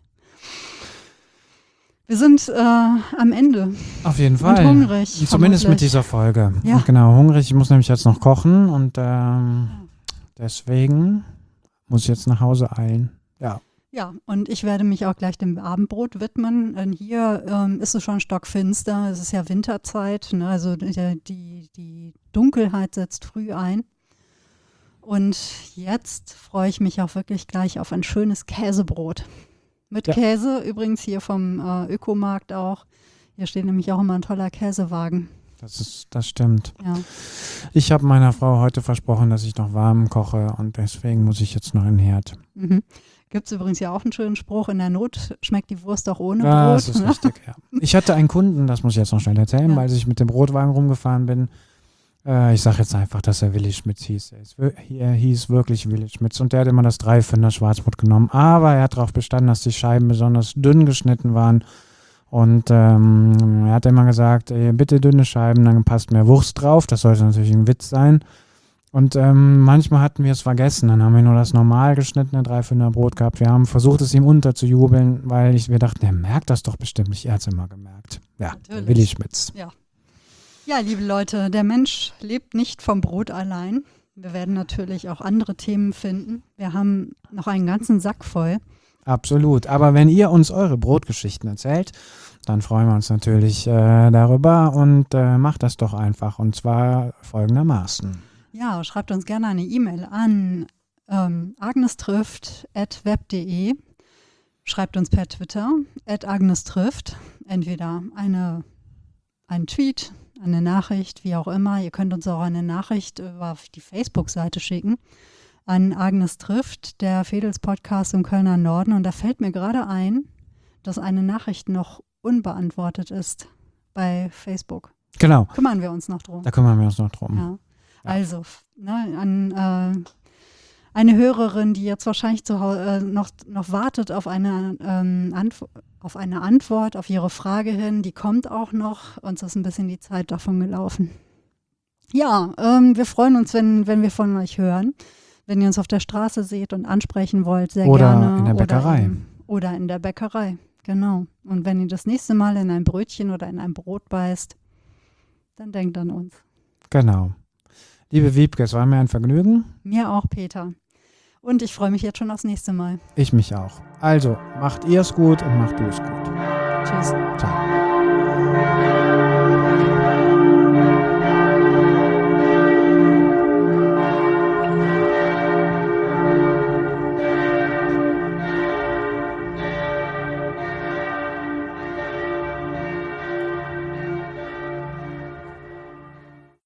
Wir sind äh, am Ende. Auf jeden Fall. Und hungrig. Zumindest mit vermutlich. dieser Folge. Ja. Und genau, hungrig. Ich muss nämlich jetzt noch kochen und ähm, deswegen muss ich jetzt nach Hause eilen. Ja. Ja, und ich werde mich auch gleich dem Abendbrot widmen. Denn hier ähm, ist es schon stockfinster. Es ist ja Winterzeit. Ne? Also die, die, die Dunkelheit setzt früh ein. Und jetzt freue ich mich auch wirklich gleich auf ein schönes Käsebrot. Mit Ja. Käse, übrigens hier vom äh, Ökomarkt auch. Hier steht nämlich auch immer ein toller Käsewagen. Das ist, das stimmt. Ja. Ich habe meiner Frau heute versprochen, dass ich noch warm koche und deswegen muss ich jetzt noch in den Herd. Mhm. Gibt es übrigens ja auch einen schönen Spruch, in der Not schmeckt die Wurst auch ohne Das Brot. ist Ne? richtig, ja. Ich hatte einen Kunden, das muss ich jetzt noch schnell erzählen, Ja. weil ich mit dem Brotwagen rumgefahren bin. Äh, ich sage jetzt einfach, dass er Willi Schmitz hieß. Er, ist, wir- er hieß wirklich Willi Schmitz und der hat immer das Dreifünfer Schwarzbrot genommen. Aber er hat darauf bestanden, dass die Scheiben besonders dünn geschnitten waren. Und ähm, er hat immer gesagt, ey, bitte dünne Scheiben, dann passt mehr Wurst drauf. Das sollte natürlich ein Witz sein. Und ähm, manchmal hatten wir es vergessen. Dann haben wir nur das normal geschnittene Dreifünfer Brot gehabt. Wir haben versucht, es ihm unterzujubeln, weil ich, wir dachten, er merkt das doch bestimmt nicht. Er hat es immer gemerkt. Ja, Natürlich. Willi Schmitz. Ja, liebe Leute, der Mensch lebt nicht vom Brot allein. Wir werden natürlich auch andere Themen finden. Wir haben noch einen ganzen Sack voll. Absolut. Aber wenn ihr uns eure Brotgeschichten erzählt, dann freuen wir uns natürlich äh, darüber und äh, macht das doch einfach. Und zwar folgendermaßen. Ja, schreibt uns gerne eine E-Mail an ähm, agnestrifft at web punkt de. Schreibt uns per Twitter at agnestrifft. Entweder eine, einen Tweet, eine Nachricht, wie auch immer. Ihr könnt uns auch eine Nachricht über die Facebook-Seite schicken an Agnes trifft, der Fedels-Podcast im Kölner Norden. Und da fällt mir gerade ein, dass eine Nachricht noch unbeantwortet ist bei Facebook. Genau, Kümmern wir uns noch drum. da kümmern wir uns noch drum. Ja. Also, f- ne, an äh, eine Hörerin, die jetzt wahrscheinlich zu Hause äh, noch, noch wartet auf eine, ähm, Antw- auf eine Antwort auf ihre Frage hin, die kommt auch noch. Uns ist ein bisschen die Zeit davon gelaufen. Ja, ähm, wir freuen uns, wenn, wenn wir von euch hören. Wenn ihr uns auf der Straße seht und ansprechen wollt, sehr Oder gerne. in der Bäckerei. Oder in, oder in der Bäckerei, genau. Und wenn ihr das nächste Mal in ein Brötchen oder in ein Brot beißt, dann denkt an uns. Genau. Liebe Wiebke, es war mir ein Vergnügen. Mir auch, Peter. Und ich freue mich jetzt schon aufs nächste Mal. Ich mich auch. Also, macht ihr es gut und macht du es gut. Tschüss. Ciao.